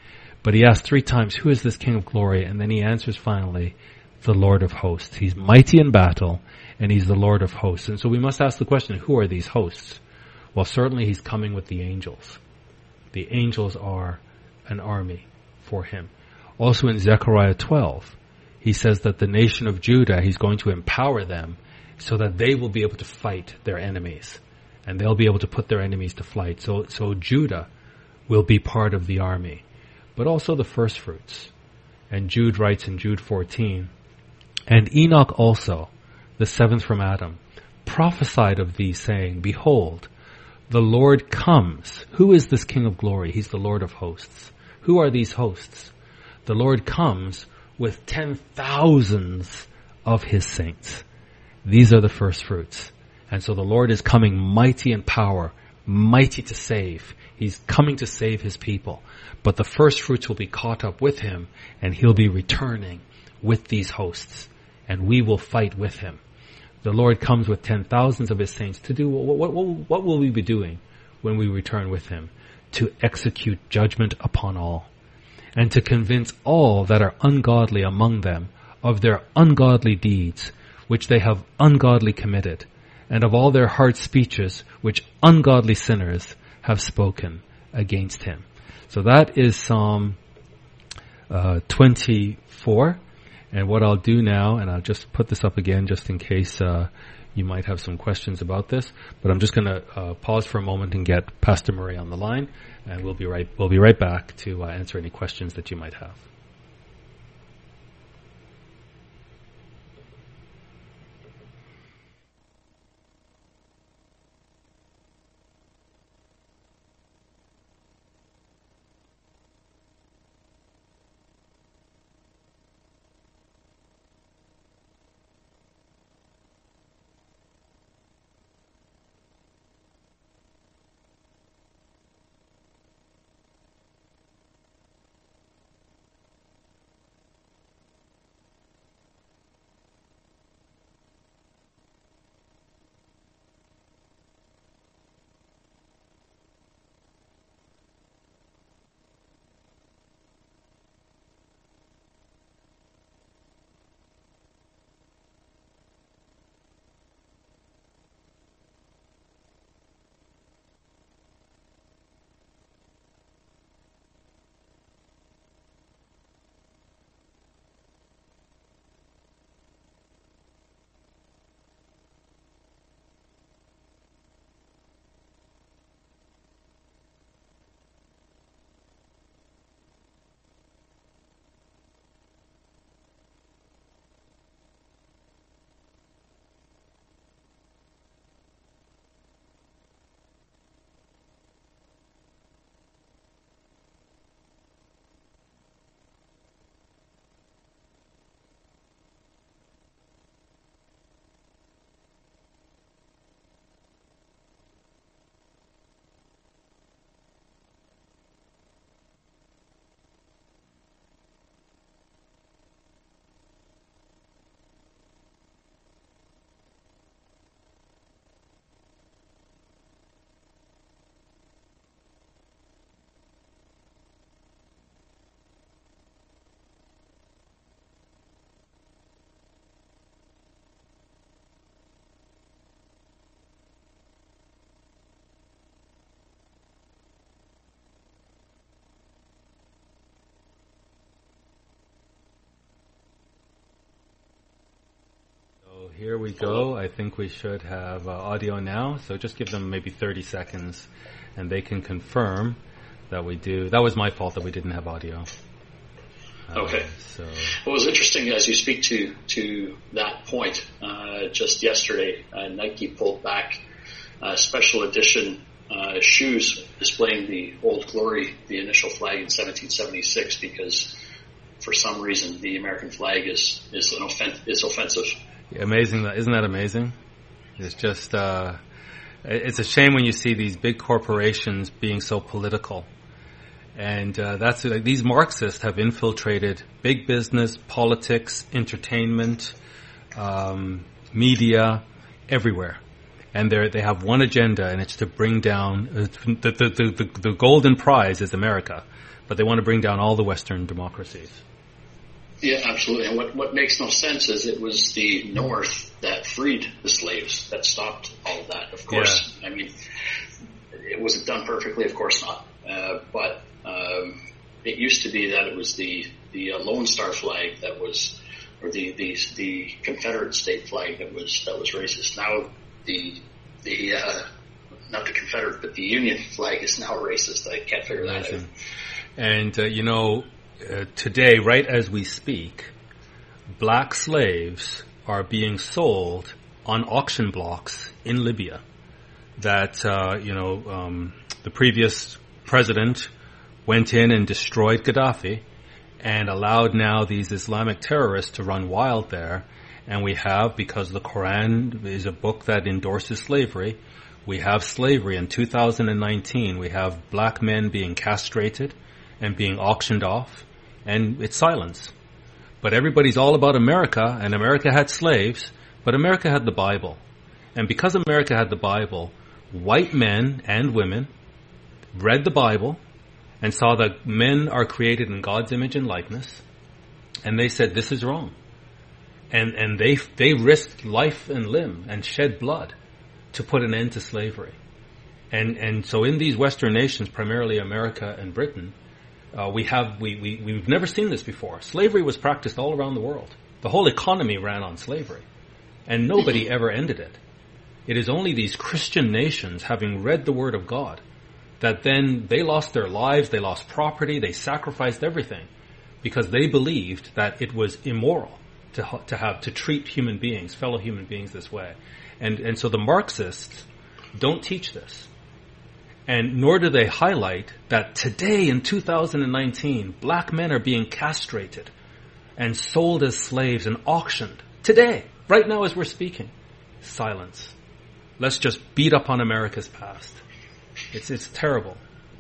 But he asks three times, who is this King of Glory? And then he answers finally, the Lord of hosts. He's mighty in battle, and he's the Lord of hosts. And so we must ask the question, who are these hosts? Well, certainly he's coming with the angels. The angels are an army for him. Also in Zechariah twelve, he says that the nation of Judah, he's going to empower them so that they will be able to fight their enemies. And they'll be able to put their enemies to flight. So, so Judah will be part of the army. But also the first fruits. And Jude writes in Jude fourteen, and Enoch also, the seventh from Adam, prophesied of thee, saying, behold, the Lord comes. Who is this King of Glory? He's the Lord of hosts. Who are these hosts? The Lord comes with ten thousands of his saints. These are the first fruits. And so the Lord is coming mighty in power, mighty to save. He's coming to save his people. But the first fruits will be caught up with him, and he'll be returning with these hosts. And we will fight with him. The Lord comes with ten thousands of his saints to do, what, what, what, what will we be doing when we return with him? To execute judgment upon all, and to convince all that are ungodly among them of their ungodly deeds, which they have ungodly committed, and of all their hard speeches, which ungodly sinners have spoken against him. So that is Psalm uh, twenty-four. And what I'll do now, and I'll just put this up again just in case uh, you might have some questions about this, but I'm just going to uh, pause for a moment and get Pastor Murray on the line, and we'll be right we'll be right back to uh, answer any questions that you might have. Here we go. I think we should have uh, audio now. So just give them maybe thirty seconds, and they can confirm that we do. That was my fault that we didn't have audio. Uh, okay. So what was interesting as you speak to to that point, uh, just yesterday, uh, Nike pulled back uh, special edition uh, shoes displaying the Old Glory, the initial flag in seventeen seventy-six, because for some reason the American flag is is an offen- is offensive. Amazing, isn't that amazing? It's just, uh, it's a shame when you see these big corporations being so political. And uh, that's like, these Marxists have infiltrated big business, politics, entertainment, um, media, everywhere. And they they have one agenda, and it's to bring down, uh, the, the, the, the, the golden prize is America. but they want to bring down all the Western democracies. Yeah, absolutely. And what, what makes no sense is it was the North that freed the slaves, that stopped all of that. Of course, yeah. I mean, it wasn't done perfectly, of course not. Uh, but um, it used to be that it was the, the uh, Lone Star flag that was, or the, the, the Confederate state flag that was, that was racist. Now the, the, uh, not the Confederate, but the Union flag is now racist. I can't figure that out. And, uh, you know, Uh, today, right as we speak, black slaves are being sold on auction blocks in Libya. That, uh, you know, um, the previous president went in and destroyed Gaddafi and allowed now these Islamic terrorists to run wild there. And we have, because the Quran is a book that endorses slavery, we have slavery in two thousand nineteen. We have black men being castrated and being auctioned off. And it's silence. But everybody's all about America, and America had slaves, but America had the Bible. And because America had the Bible, white men and women read the Bible and saw that men are created in God's image and likeness, and they said, this is wrong. And and they they risked life and limb and shed blood to put an end to slavery. And and so in these Western nations, primarily America and Britain, Uh, we have, we, we, we've never seen this before. Slavery was practiced all around the world. The whole economy ran on slavery. And nobody ever ended it. It is only these Christian nations, having read the Word of God, that then they lost their lives, they lost property, they sacrificed everything, because they believed that it was immoral to, to have, to treat human beings, fellow human beings this way. And, and so the Marxists don't teach this. And nor do they highlight that today in two thousand nineteen, black men are being castrated and sold as slaves and auctioned. Today, right now as we're speaking. Silence. Let's just beat up on America's past. It's it's terrible.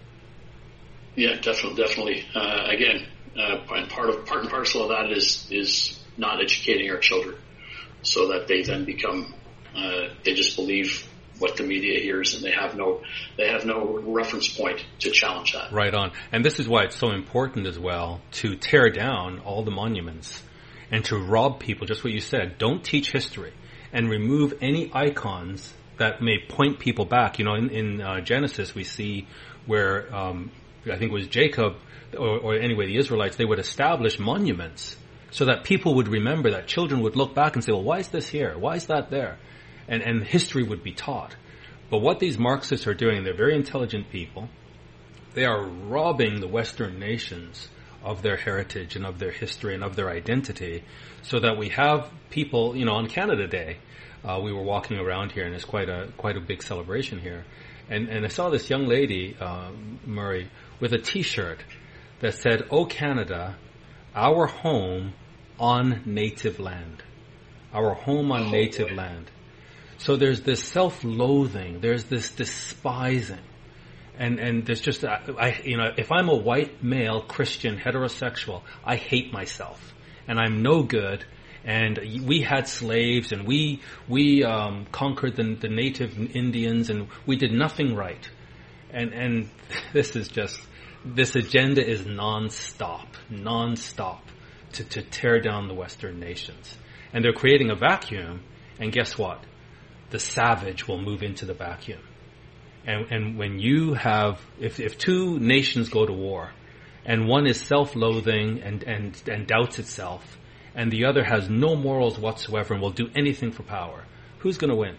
Yeah, definitely, definitely. Uh, again, uh, and part of part and parcel of that is is not educating our children, so that they then become uh, they just believe what the media hears, and they have no they have no reference point to challenge that. Right on. And this is why it's so important as well to tear down all the monuments and to rob people, just what you said. Don't teach history, and remove any icons that may point people back. You know, in, in uh, Genesis we see where um, I think it was Jacob, or, or anyway the Israelites, they would establish monuments so that people would remember, that children would look back and say, well, why is this here? Why is that there? And, and history would be taught. But what these Marxists are doing, they're very intelligent people. They are robbing the Western nations of their heritage and of their history and of their identity, so that we have people, you know, on Canada Day, uh, we were walking around here, and it's quite a quite a big celebration here. And, and I saw this young lady, uh, Murray, with a T-shirt that said, "Oh Canada, our home on native land. Our home on native land." So there's this self-loathing, there's this despising, and and there's just, I, you know, if I'm a white male Christian heterosexual, I hate myself, and I'm no good, and we had slaves, and we we um, conquered the, the native Indians, and we did nothing right, and and this is just, this agenda is non-stop, non-stop to to tear down the Western nations, and they're creating a vacuum, and guess what? The savage will move into the vacuum. And, and when you have, if, if two nations go to war, and one is self-loathing and, and, and doubts itself, and the other has no morals whatsoever and will do anything for power, who's going to win?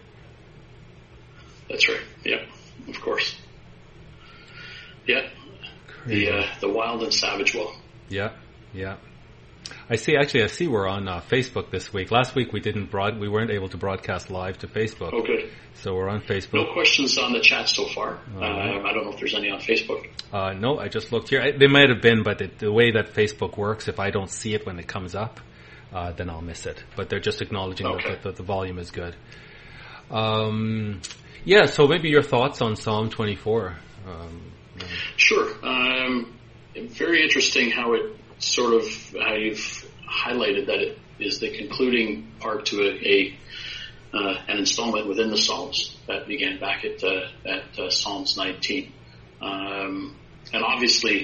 That's right. Yeah, of course. Yeah. The, uh, the wild and savage will. Yeah, yeah. I see. Actually, I see we're on uh, Facebook this week. Last week we didn't broad, we weren't able to broadcast live to Facebook. Oh, good. So we're on Facebook. No questions on the chat so far. Right. Um, I don't know if there's any on Facebook. Uh, no, I just looked here. I, there might have been, but the, the way that Facebook works, if I don't see it when it comes up, uh, then I'll miss it. But they're just acknowledging okay. that, that the volume is good. Um, yeah. So maybe your thoughts on Psalm twenty-four. Um, yeah. Sure. Um, very interesting how it sort of, how you've highlighted that it is the concluding part to a, a uh, an installment within the Psalms that began back at uh, at uh, Psalms nineteen, um, and obviously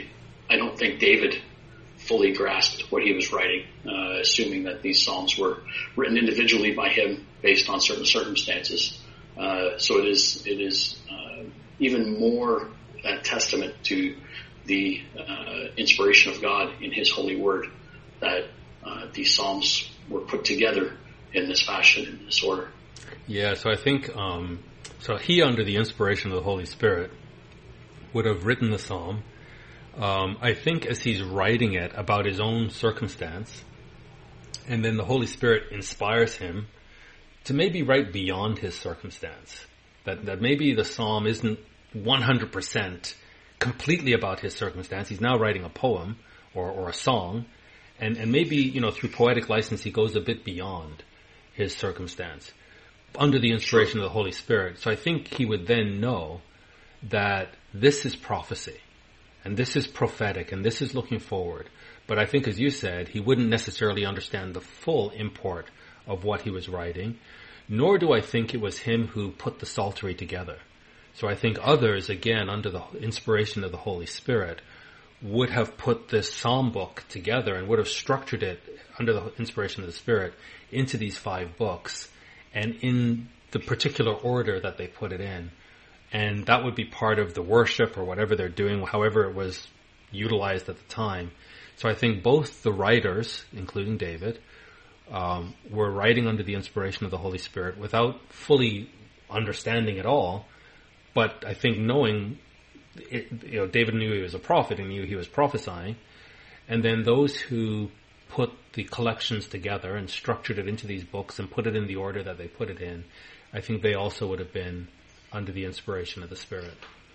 I don't think David fully grasped what he was writing, uh, assuming that these Psalms were written individually by him based on certain circumstances. Uh, so it is it is uh, even more a testament to the uh, inspiration of God in His holy word that uh, these Psalms were put together in this fashion, in this order. Yeah, so I think, um, so he, under the inspiration of the Holy Spirit, would have written the Psalm. Um, I think as he's writing it about his own circumstance, and then the Holy Spirit inspires him to maybe write beyond his circumstance. That, that maybe the Psalm isn't one hundred percent completely about his circumstance. He's now writing a poem or, or a song, and, and maybe, you know, through poetic license, he goes a bit beyond his circumstance under the inspiration of the Holy Spirit. So I think he would then know that this is prophecy and this is prophetic and this is looking forward. But I think, as you said, he wouldn't necessarily understand the full import of what he was writing, nor do I think it was him who put the psaltery together. So I think others, again, under the inspiration of the Holy Spirit, would have put this psalm book together and would have structured it under the inspiration of the Spirit into these five books and in the particular order that they put it in. And that would be part of the worship or whatever they're doing, however it was utilized at the time. So I think both the writers, including David, um, were writing under the inspiration of the Holy Spirit without fully understanding it all. But I think knowing, it, you know, David knew he was a prophet and knew he was prophesying. And then those who put the collections together and structured it into these books and put it in the order that they put it in, I think they also would have been under the inspiration of the Spirit.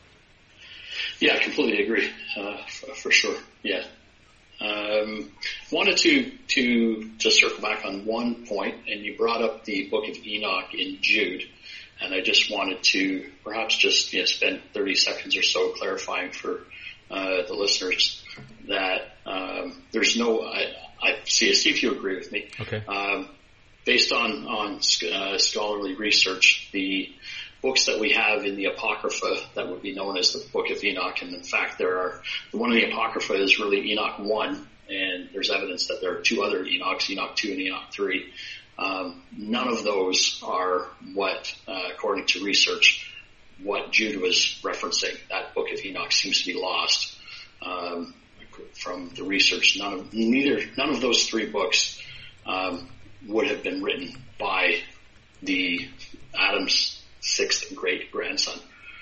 Yeah, I completely agree, uh, for, for sure. Yeah. Um, wanted to, to just circle back on one point, and you brought up the book of Enoch in Jude. And I just wanted to perhaps just you know, spend thirty seconds or so clarifying for uh, the listeners that um, there's no, I, I see, see if you agree with me. Okay. Um, based on, on uh, scholarly research, the books that we have in the Apocrypha that would be known as the Book of Enoch, and in fact there are, the one in the Apocrypha is really Enoch one, and there's evidence that there are two other Enochs, Enoch two and Enoch three. Um, none of those are what, uh, according to research, what Jude was referencing. That book of Enoch seems to be lost um, from the research. None of neither none of those three books um, would have been written by the Adam's sixth great grandson.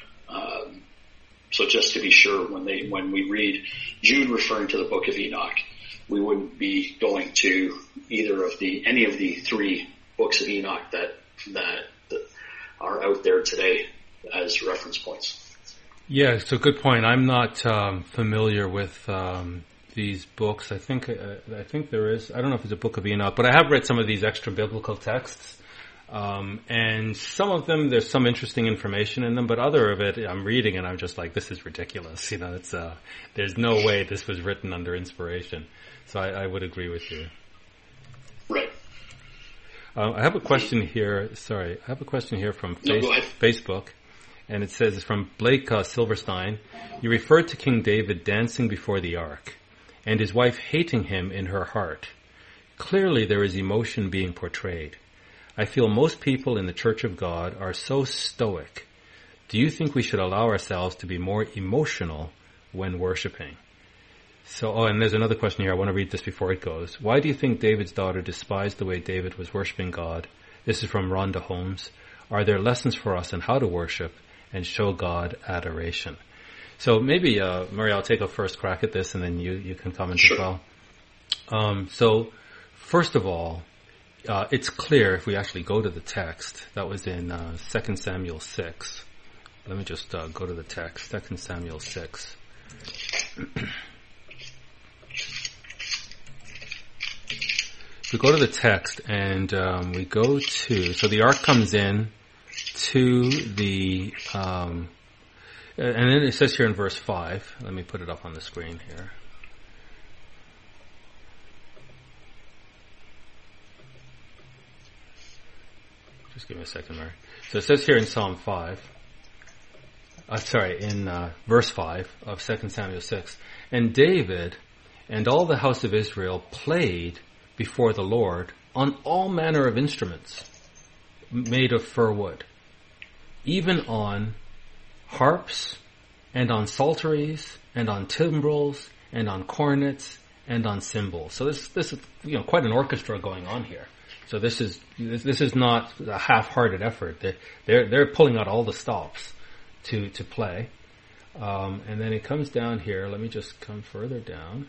Um, so just to be sure, when they when we read Jude referring to the book of Enoch, we wouldn't be going to either of the any of the three books of Enoch that that, that are out there today as reference points. Yeah, so good point. I'm not um, familiar with um, these books. I think uh, I think there is. I don't know if it's a book of Enoch, but I have read some of these extra biblical texts, um, and some of them there's some interesting information in them, but other of it I'm reading and I'm just like, this is ridiculous. You know, it's uh, there's no way this was written under inspiration. So I, I would agree with you. Right. Uh, I have a question here. Sorry, I have a question here from no, face, Facebook, and it says it's from Blake uh, Silverstein. You referred to King David dancing before the ark, and his wife hating him in her heart. Clearly, there is emotion being portrayed. I feel most people in the Church of God are so stoic. Do you think we should allow ourselves to be more emotional when worshiping? So, oh, and there's another question here. I want to read this before it goes. Why do you think David's daughter despised the way David was worshiping God? This is from Rhonda Holmes. Are there lessons for us on how to worship and show God adoration? So maybe, uh, Murray, I'll take a first crack at this and then you, you can comment sure. as well. Um, so, first of all, uh, it's clear if we actually go to the text, that was in uh, Second Samuel six. Let me just uh, go to the text, Second Samuel six. We go to the text and um, we go to, so the ark comes in to the, um, and then it says here in verse five, let me put it up on the screen here. Just give me a second, Mary. So it says here in Psalm five, uh, sorry, in uh, verse five of Second Samuel six. And David and all the house of Israel played before the Lord on all manner of instruments made of fir wood, even on harps and on psalteries and on timbrels and on cornets and on cymbals. So this this is, you know, quite an orchestra going on here. So this is this, this is not a half-hearted effort. They're they're, they're pulling out all the stops to to play. Um, and then it comes down here. Let me just come further down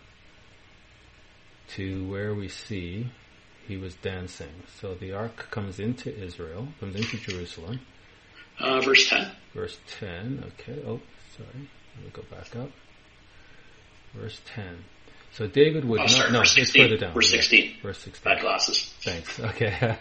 to where we see he was dancing. So the ark comes into Israel, comes into Jerusalem. Uh, verse ten. Verse ten. Okay. Oh, sorry. Let me go back up. Verse ten. So David would oh, not. Sorry, no, verse it's sixteen. further down. Verse sixteen. Yeah, verse sixteen. Bad glasses. Thanks. Okay.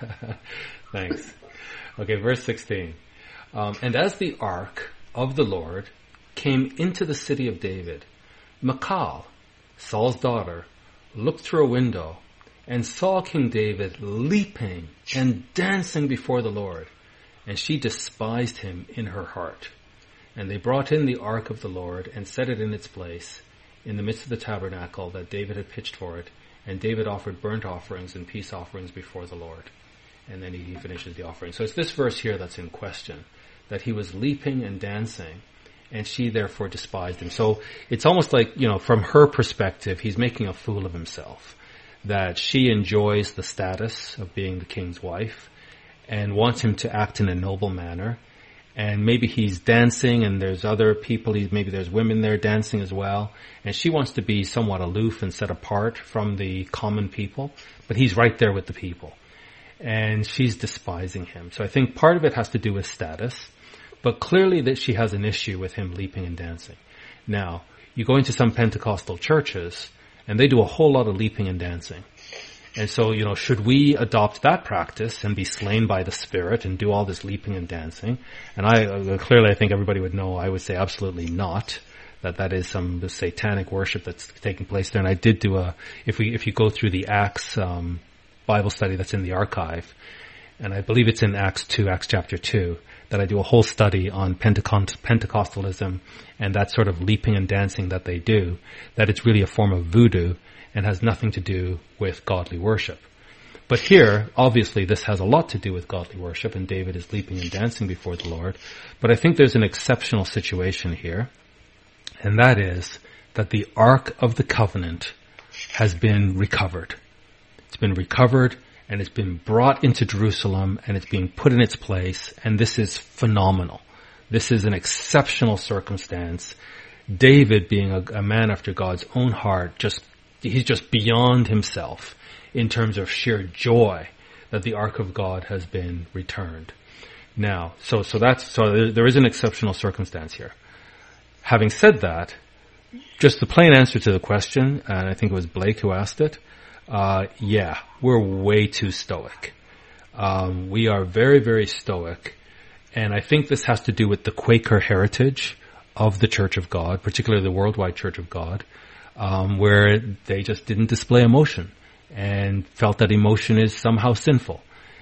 Thanks. Okay, verse sixteen. Um, and as the ark of the Lord came into the city of David, Michal, Saul's daughter, looked through a window and saw King David leaping and dancing before the Lord, and she despised him in her heart. And they brought in the ark of the Lord and set it in its place in the midst of the tabernacle that David had pitched for it, and David offered burnt offerings and peace offerings before the Lord. And then he finishes the offering. So it's this verse here that's in question, that he was leaping and dancing, and she therefore despised him. So it's almost like, you know, from her perspective, he's making a fool of himself, that she enjoys the status of being the king's wife and wants him to act in a noble manner. And maybe he's dancing and there's other people, maybe there's women there dancing as well. And she wants to be somewhat aloof and set apart from the common people, but he's right there with the people. And she's despising him. So I think part of it has to do with status, but clearly that she has an issue with him leaping and dancing. Now, you go into some Pentecostal churches and they do a whole lot of leaping and dancing. And so, you know, should we adopt that practice and be slain by the Spirit and do all this leaping and dancing? And I, uh, clearly I think everybody would know, I would say absolutely not, that that is some satanic worship that's taking place there. And I did do a, if we, if you go through the Acts, um, Bible study that's in the archive, and I believe it's in Acts two, Acts chapter two, that I do a whole study on Pentecost, Pentecostalism and that sort of leaping and dancing that they do, that it's really a form of voodoo and has nothing to do with godly worship. But here, obviously, this has a lot to do with godly worship, and David is leaping and dancing before the Lord. But I think there's an exceptional situation here, and that is that the Ark of the Covenant has been recovered. It's been recovered, and it's been brought into Jerusalem, and it's being put in its place, and this is phenomenal. This is an exceptional circumstance. David, being a, a man after God's own heart, just he's just beyond himself in terms of sheer joy that the Ark of God has been returned. Now, so so that's so there, there is an exceptional circumstance here. Having said that, just the plain answer to the question, and I think it was Blake who asked it, uh, yeah, we're way too stoic. Um, we are very, very stoic, and I think this has to do with the Quaker heritage of the Church of God, particularly the Worldwide Church of God, um, where they just didn't display emotion and felt that emotion is somehow sinful.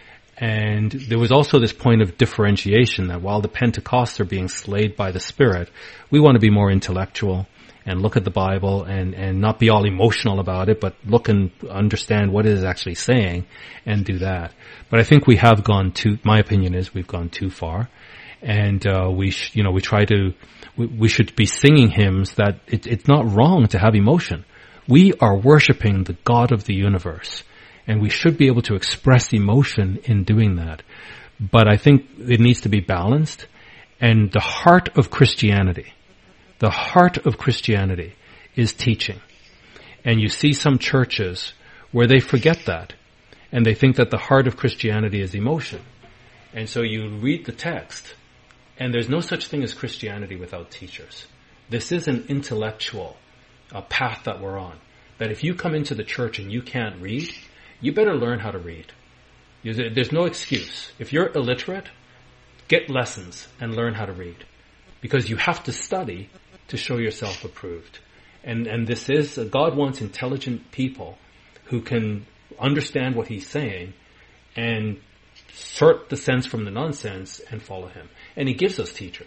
And there was also this point of differentiation that while the Pentecosts are being slayed by the Spirit, we want to be more intellectual and look at the Bible and, and not be all emotional about it, but look and understand what it is actually saying and do that. But I think we have gone too, my opinion is we've gone too far. And, uh, we, sh- you know, we try to, we, we should be singing hymns that it, it's not wrong to have emotion. We are worshiping the God of the universe, and we should be able to express emotion in doing that. But I think it needs to be balanced, and the heart of Christianity, the heart of Christianity is teaching. And you see some churches where they forget that, and they think that the heart of Christianity is emotion. And so you read the text, and there's no such thing as Christianity without teachers. This is an intellectual uh, path that we're on. That if you come into the church and you can't read, you better learn how to read. There's no excuse. If you're illiterate, get lessons and learn how to read. Because you have to study to show yourself approved. And and this is, uh, God wants intelligent people who can understand what he's saying and sort the sense from the nonsense and follow him. And he gives us teachers.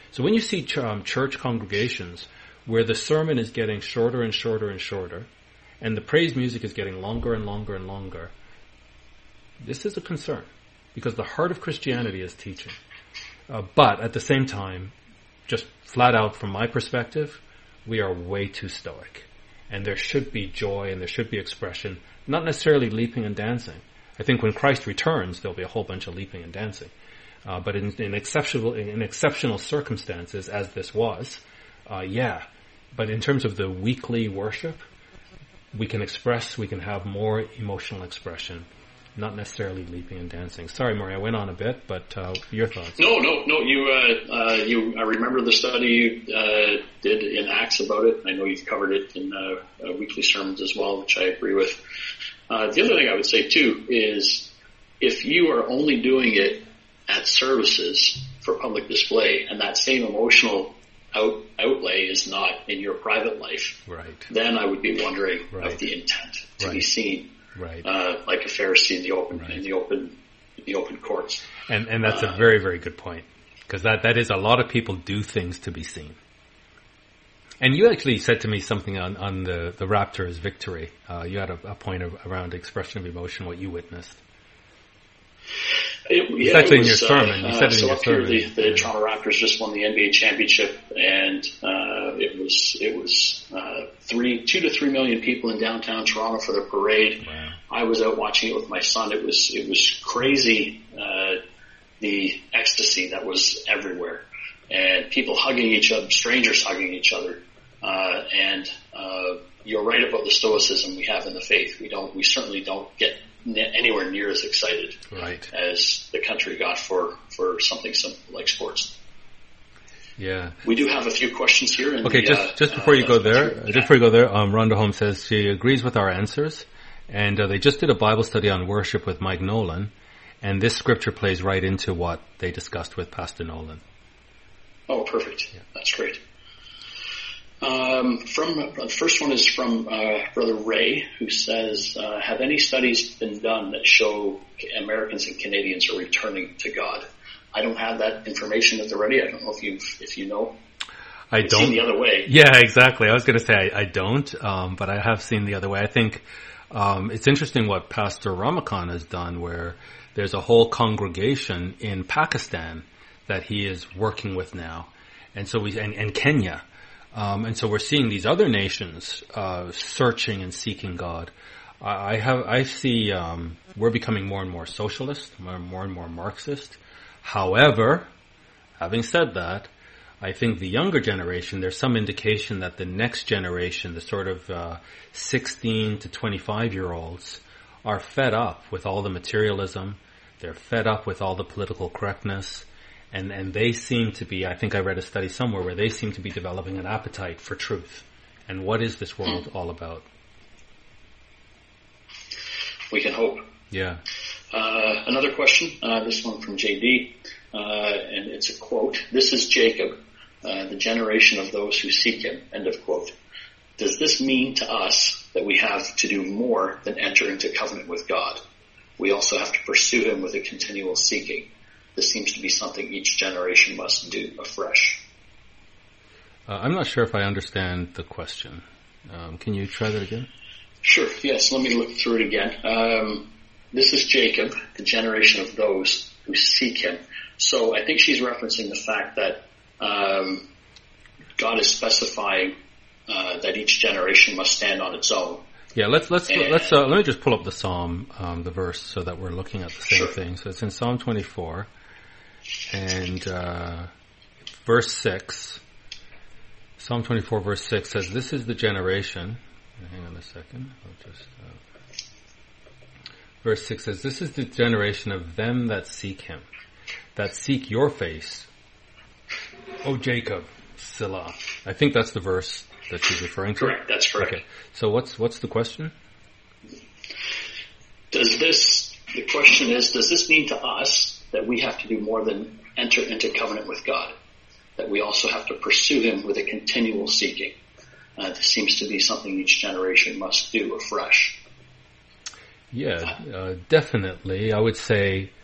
So when you see ch- um, church congregations where the sermon is getting shorter and shorter and shorter, and the praise music is getting longer and longer and longer, this is a concern, because the heart of Christianity is teaching. Uh, but at the same time, just flat out from my perspective, we are way too stoic. And there should be joy and there should be expression, not necessarily leaping and dancing. I think when Christ returns, there'll be a whole bunch of leaping and dancing. Uh, but in, in exceptional in exceptional circumstances, as this was, uh, yeah. But in terms of the weekly worship, we can express, we can have more emotional expression, not necessarily leaping and dancing. Sorry, Murray, I went on a bit, but uh, your thoughts? No, no, no. You, uh, uh, you. I remember the study you uh, did in Acts about it. I know you've covered it in uh, uh, weekly sermons as well, which I agree with. Uh, the other thing I would say too is, if you are only doing it at services for public display, and that same emotional out, outlay is not in your private life, right, then I would be wondering right. of the intent to right. be seen. Right. Uh, like a Pharisee in the open, right. in the open, in the open courts. And and that's uh, a very, very good point, because that, that is a lot of people do things to be seen. And you actually said to me something on, on the, the Raptors' victory. Uh, you had a, a point of, around expression of emotion, what you witnessed. It, it's yeah, actually it was, in your sermon. Uh, you said it so in your up here, sermon. the, the Toronto Raptors just won the N B A championship, and uh, it was it was uh, three, two to three million people in downtown Toronto for the parade. Wow. I was out watching it with my son. It was it was crazy, uh, the ecstasy that was everywhere, and people hugging each other, strangers hugging each other. Uh, and uh, you're right about the stoicism we have in the faith. We don't, we certainly don't get ne- anywhere near as excited right. as the country got for, for something simple like sports. Yeah. We do have a few questions here. In okay, the, just, uh, just before you uh, go there, yeah. just before you go there, um, Rhonda Holmes says she agrees with our answers, and uh, they just did a Bible study on worship with Mike Nolan, and this scripture plays right into what they discussed with Pastor Nolan. Oh, perfect. Yeah. That's great. Um, from the first one is from uh, Brother Ray, who says, uh, have any studies been done that show Americans and Canadians are returning to God? I don't have that information at the ready. I don't know if you if you know. I I've don't. seen the other way. Yeah, exactly. I was going to say I, I don't, um, but I have seen the other way. I think um, it's interesting what Pastor Ramakan has done, where there's a whole congregation in Pakistan that he is working with now, and so we and, and Kenya. Um, and so we're seeing these other nations uh, searching and seeking God. I, I have, I see um, we're becoming more and more socialist, more, more and more Marxist. However, having said that, I think the younger generation, there's some indication that the next generation, the sort of uh, sixteen to twenty-five year olds, are fed up with all the materialism. They're fed up with all the political correctness. And, and they seem to be, I think I read a study somewhere where they seem to be developing an appetite for truth. And what is this world all about? We can hope. Yeah. Uh, another question, uh, this one from J D, uh, and it's a quote. This is Jacob, uh, the generation of those who seek him, end of quote. Does this mean to us that we have to do more than enter into covenant with God? We also have to pursue him with a continual seeking. This seems to be something each generation must do afresh. Uh, I'm not sure if I understand the question. Um, can you try that again? Sure, yes. Let me look through it again. Um, this is Jacob, the generation of those who seek him. So I think she's referencing the fact that um, God is specifying uh, that each generation must stand on its own. Yeah, let's let's and, let's uh, let me just pull up the psalm, um, the verse, so that we're looking at the same sure. thing. So it's in Psalm twenty-four, and uh, verse six. Psalm twenty-four, verse six says, "This is the generation." Hang on a second. I'll just. Uh, verse six says, "This is the generation of them that seek him, that seek your face, O Jacob, Selah." I think that's the verse that she's referring to. Correct. That's correct. Okay. So what's what's the question? Does this? The question is: does this mean to us that we have to do more than enter into covenant with God? That we also have to pursue him with a continual seeking? Uh, this seems to be something each generation must do afresh. Yeah, uh, definitely. I would say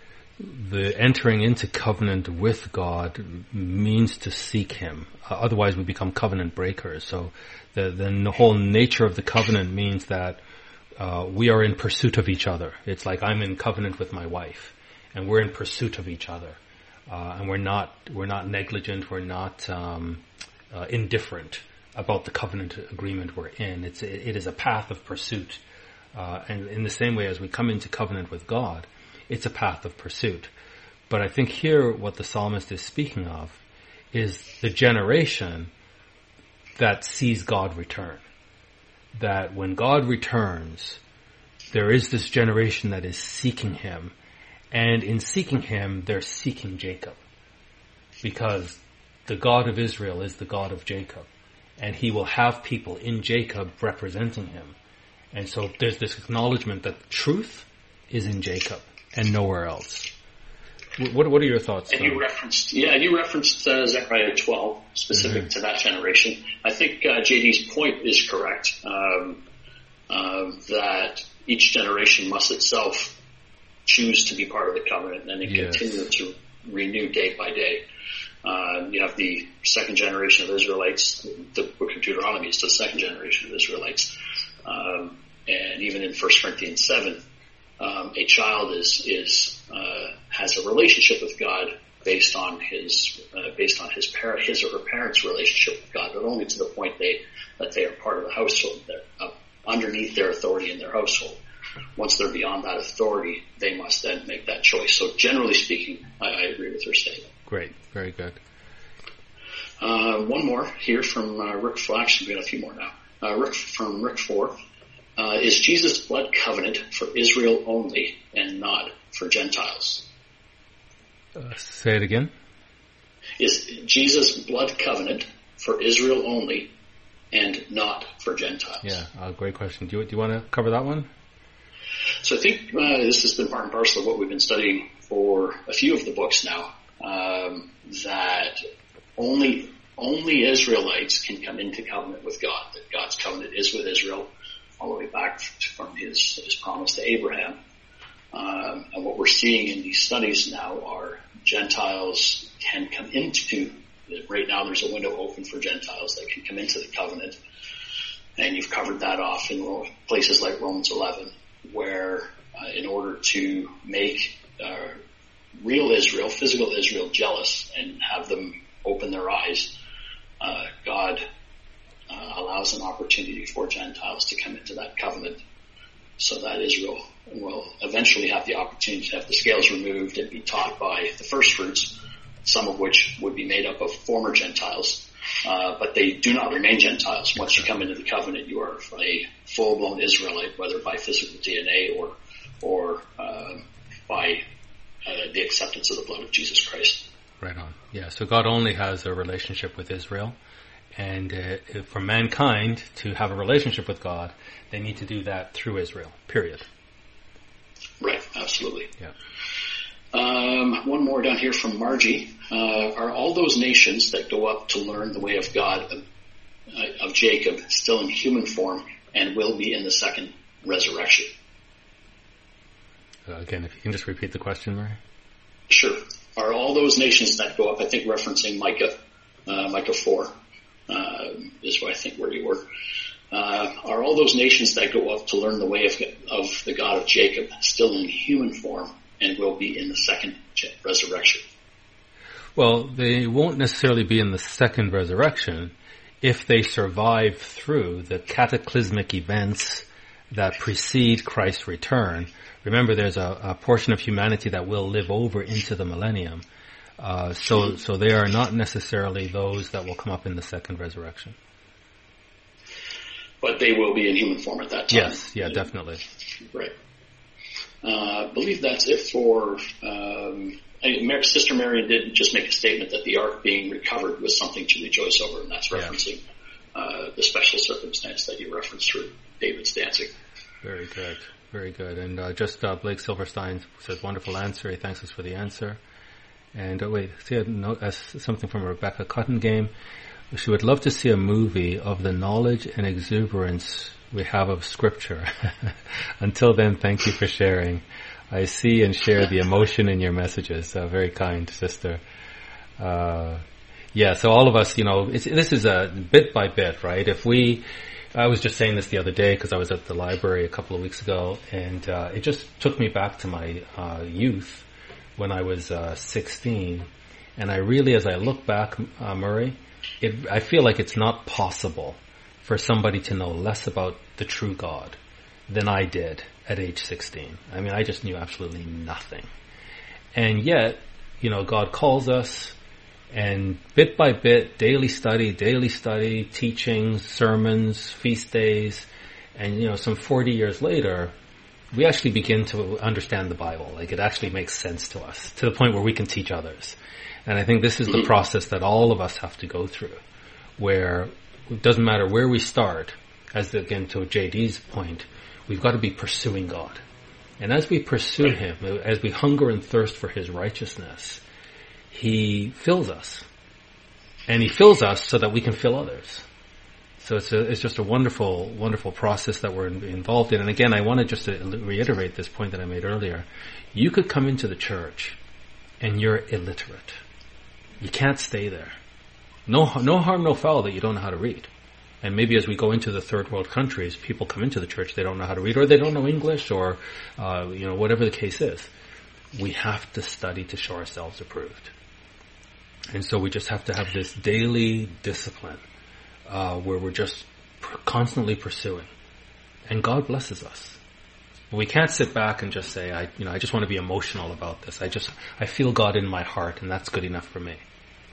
the entering into covenant with God means to seek Him. Uh, otherwise, we become covenant breakers. So, the, then the whole nature of the covenant means that uh, we are in pursuit of each other. It's like I'm in covenant with my wife, and we're in pursuit of each other, uh, and we're not we're not negligent. We're not um, uh, indifferent about the covenant agreement we're in. It's it, it is a path of pursuit, uh, and in the same way as we come into covenant with God, it's a path of pursuit. But I think here what the psalmist is speaking of is the generation that sees God return. That when God returns, there is this generation that is seeking Him. And in seeking Him, they're seeking Jacob. Because the God of Israel is the God of Jacob. And He will have people in Jacob representing Him. And so there's this acknowledgement that truth is in Jacob and nowhere else. What, what are your thoughts? And you referenced, yeah, you referenced uh, Zechariah twelve, specific mm-hmm. to that generation. I think uh, J D's point is correct, um, uh, that each generation must itself choose to be part of the covenant and then yes. continue to renew day by day. Uh, you have the second generation of Israelites. The book of Deuteronomy is the second generation of Israelites. Um, and even in First Corinthians seven, Um, a child is is uh, has a relationship with God based on his uh, based on his parent his or her parents' relationship with God, but only to the point they that they are part of the household. They're uh, underneath their authority in their household. Once they're beyond that authority, they must then make that choice. So, generally speaking, I, I agree with your statement. Great, very good. Uh, one more here from uh, Rick Flax. We've got a few more now. Uh, Rick from Rick Four. Uh, is Jesus' blood covenant for Israel only and not for Gentiles? Uh, say it again. Is Jesus' blood covenant for Israel only and not for Gentiles? Yeah, uh, great question. Do you, do you want to cover that one? So I think uh, this has been part and parcel of what we've been studying for a few of the books now, um, that only only Israelites can come into covenant with God, that God's covenant is with Israel, all the way back from his, his promise to Abraham. Um, and what we're seeing in these studies now are Gentiles can come into, right now there's a window open for Gentiles that can come into the covenant. And you've covered that off in places like Romans eleven, where uh, in order to make uh, real Israel, physical Israel, jealous and have them open their eyes, uh, God Uh, allows an opportunity for Gentiles to come into that covenant so that Israel will eventually have the opportunity to have the scales removed and be taught by the first fruits, some of which would be made up of former Gentiles, uh, but they do not remain Gentiles. Once you come into the covenant, you are a full-blown Israelite, whether by physical D N A or or uh, by uh, the acceptance of the blood of Jesus Christ. Right on. Yeah, so God only has a relationship with Israel. And uh, for mankind to have a relationship with God, they need to do that through Israel, period. Right, absolutely. Yeah. Um, one more down here from Margie. Uh, are all those nations that go up to learn the way of God, of, uh, of Jacob, still in human form and will be in the second resurrection? Uh, again, if you can just repeat the question, Murray. Sure. Are all those nations that go up, I think referencing Micah, uh, Micah four, Uh, is what I think where you were. Uh, are all those nations that go up to learn the way of, of the God of Jacob still in human form and will be in the second resurrection? Well, they won't necessarily be in the second resurrection if they survive through the cataclysmic events that precede Christ's return. Remember, there's a, a portion of humanity that will live over into the millennium. Uh, so, so they are not necessarily those that will come up in the second resurrection. But they will be in human form at that time. Yes, yeah, definitely. Right. Uh, I believe that's it for, um, Sister Marion did just make a statement that the ark being recovered was something to rejoice over, and that's referencing, yeah. uh, the special circumstance that you referenced through David's dancing. Very good, very good. And, uh, just, uh, Blake Silverstein says, wonderful answer. He thanks us for the answer. And oh wait, see a note, uh, something from Rebecca Cottengame. She would love to see a movie of the knowledge and exuberance we have of Scripture. Until then, thank you for sharing. I see and share the emotion in your messages. Uh, very kind, sister. Uh, yeah, so all of us, you know, it's, this is a bit by bit, right? If we, I was just saying this the other day because I was at the library a couple of weeks ago, and uh, it just took me back to my uh, youth when I was uh, sixteen. And I really, as I look back, uh, Murray, it, I feel like it's not possible for somebody to know less about the true God than I did at age sixteen. I mean, I just knew absolutely nothing. And yet, you know, God calls us, and bit by bit, daily study, daily study, teachings, sermons, feast days, and, you know, some forty years later, we actually begin to understand the Bible. Like, it actually makes sense to us, to the point where we can teach others. And I think this is the process that all of us have to go through, where it doesn't matter where we start, as again to J D's point, we've got to be pursuing God. And as we pursue Him, as we hunger and thirst for His righteousness, He fills us. And He fills us so that we can fill others. So it's a, it's just a wonderful, wonderful process that we're involved in. And again, I want to just reiterate this point that I made earlier. You could come into the church and you're illiterate. You can't stay there. No, no harm, no foul that you don't know how to read. And maybe as we go into the third world countries, people come into the church, they don't know how to read, or they don't know English, or, uh, you know, whatever the case is. We have to study to show ourselves approved. And so we just have to have this daily discipline, uh, where we're just pr- constantly pursuing. And God blesses us. We can't sit back and just say, I, you know, I just want to be emotional about this. I just, I feel God in my heart, and that's good enough for me.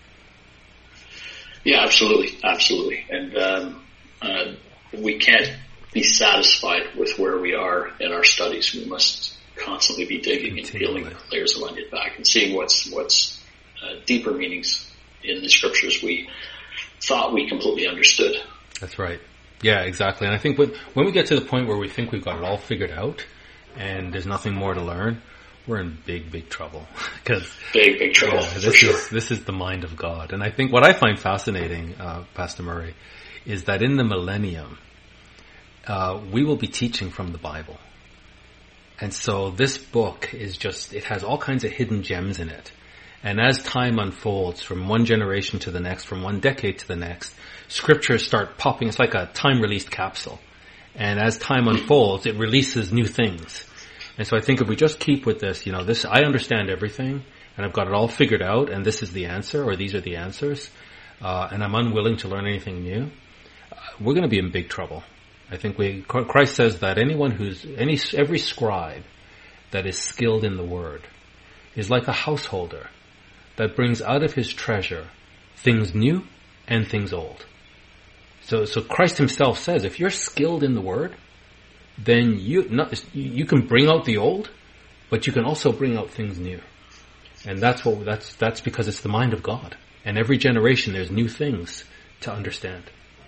Yeah, absolutely, absolutely. And um, uh, we can't be satisfied with where we are in our studies. We must constantly be digging and peeling layers of onion back and seeing what's what's uh, deeper meanings in the scriptures we thought we completely understood. That's right. Yeah, exactly. And I think when, when we get to the point where we think we've got it all figured out and there's nothing more to learn, we're in big, big trouble. Because big, big trouble. Yeah, this for sure. is this is the mind of God. And I think what I find fascinating, uh, Pastor Murray, is that in the millennium, uh, we will be teaching from the Bible. And so this book is just, it has all kinds of hidden gems in it. And as time unfolds from one generation to the next, from one decade to the next, scriptures start popping. It's like a time-released capsule. And as time unfolds, it releases new things. And so I think if we just keep with this, you know, this, I understand everything, and I've got it all figured out, and this is the answer, or these are the answers, uh, and I'm unwilling to learn anything new, uh, we're going to be in big trouble. I think we, Christ says that anyone who's, any, every scribe that is skilled in the word is like a householder that brings out of his treasure things new and things old. So, so Christ himself says, if you're skilled in the word, then you not, you can bring out the old, but you can also bring out things new. And that's what that's that's because it's the mind of God. And every generation there's new things to understand.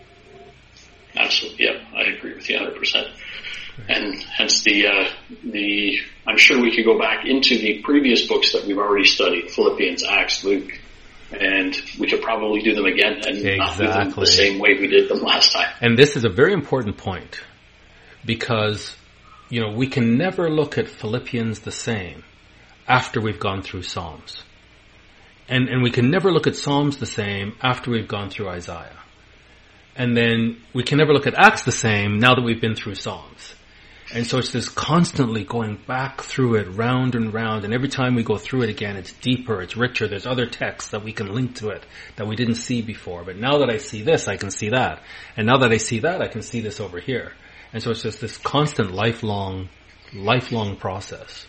Absolutely, yeah, I agree with you one hundred percent. And hence the uh, the I'm sure we could go back into the previous books that we've already studied, Philippians, Acts, Luke, and we could probably do them again and exactly. not do them the same way we did them last time. And this is a very important point, because, you know, we can never look at Philippians the same after we've gone through Psalms. And and we can never look at Psalms the same after we've gone through Isaiah. And then we can never look at Acts the same now that we've been through Psalms. And so it's this constantly going back through it, round and round, and every time we go through it again, it's deeper, it's richer, there's other texts that we can link to it that we didn't see before. But now that I see this, I can see that. And now that I see that, I can see this over here. And so it's just this constant lifelong, lifelong process.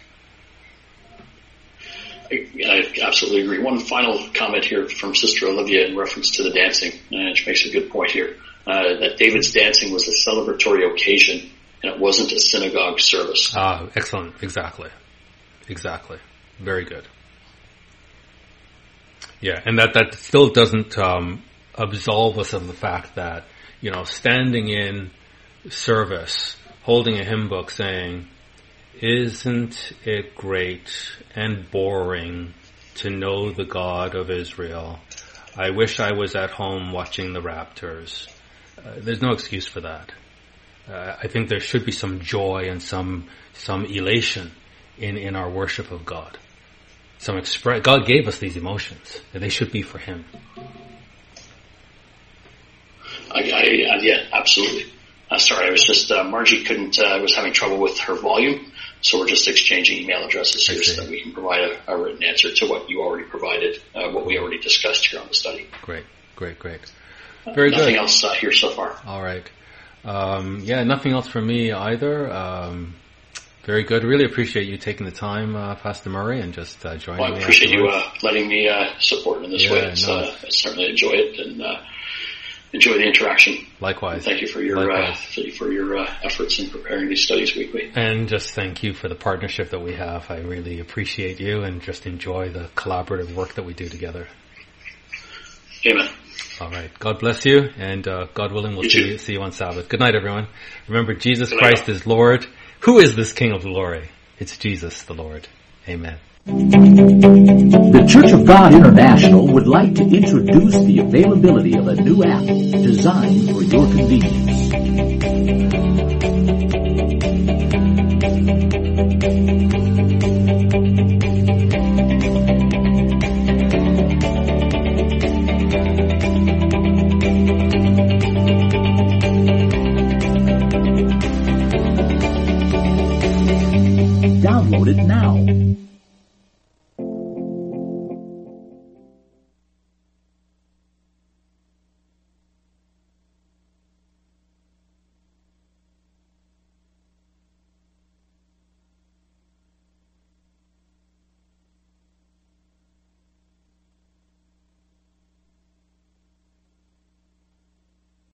I, I absolutely agree. One final comment here from Sister Olivia in reference to the dancing, and she makes a good point here, uh, that David's dancing was a celebratory occasion, and it wasn't a synagogue service. Ah, excellent. Exactly. Exactly. Very good. Yeah, and that, that still doesn't um, absolve us of the fact that, you know, standing in service, holding a hymn book saying, "Isn't it great and boring to know the God of Israel? I wish I was at home watching the Raptors." Uh, there's no excuse for that. Uh, I think there should be some joy and some some elation in, in our worship of God. Some express, God gave us these emotions. They should be for Him. I, I, uh, yeah, absolutely. Uh, sorry, I was just, uh, Margie couldn't, uh, was having trouble with her volume, so we're just exchanging email addresses here so that we can provide a, a written answer to what you already provided, uh, what we already discussed here on the study. Great, great, great. Very uh, nothing good. else uh, here so far. All right. Um, yeah, nothing else from me either. Um, very good. Really appreciate you taking the time, uh, Pastor Murray, and just uh, joining well, me. I appreciate afterwards. you uh, letting me uh, support in this yeah, way. It's, no. uh, I certainly enjoy it and uh, enjoy the interaction. Likewise. Thank you for your uh, for your uh, efforts in preparing these studies weekly. And just thank you for the partnership that we have. I really appreciate you and just enjoy the collaborative work that we do together. Amen. All right. God bless you, and uh, God willing, we'll You see too. you, see you on Sabbath. Good night, everyone. Remember, Jesus Good night. Christ is Lord. Who is this King of glory? It's Jesus the Lord. Amen. The Church of God International would like to introduce the availability of a new app designed for your convenience. Download it now.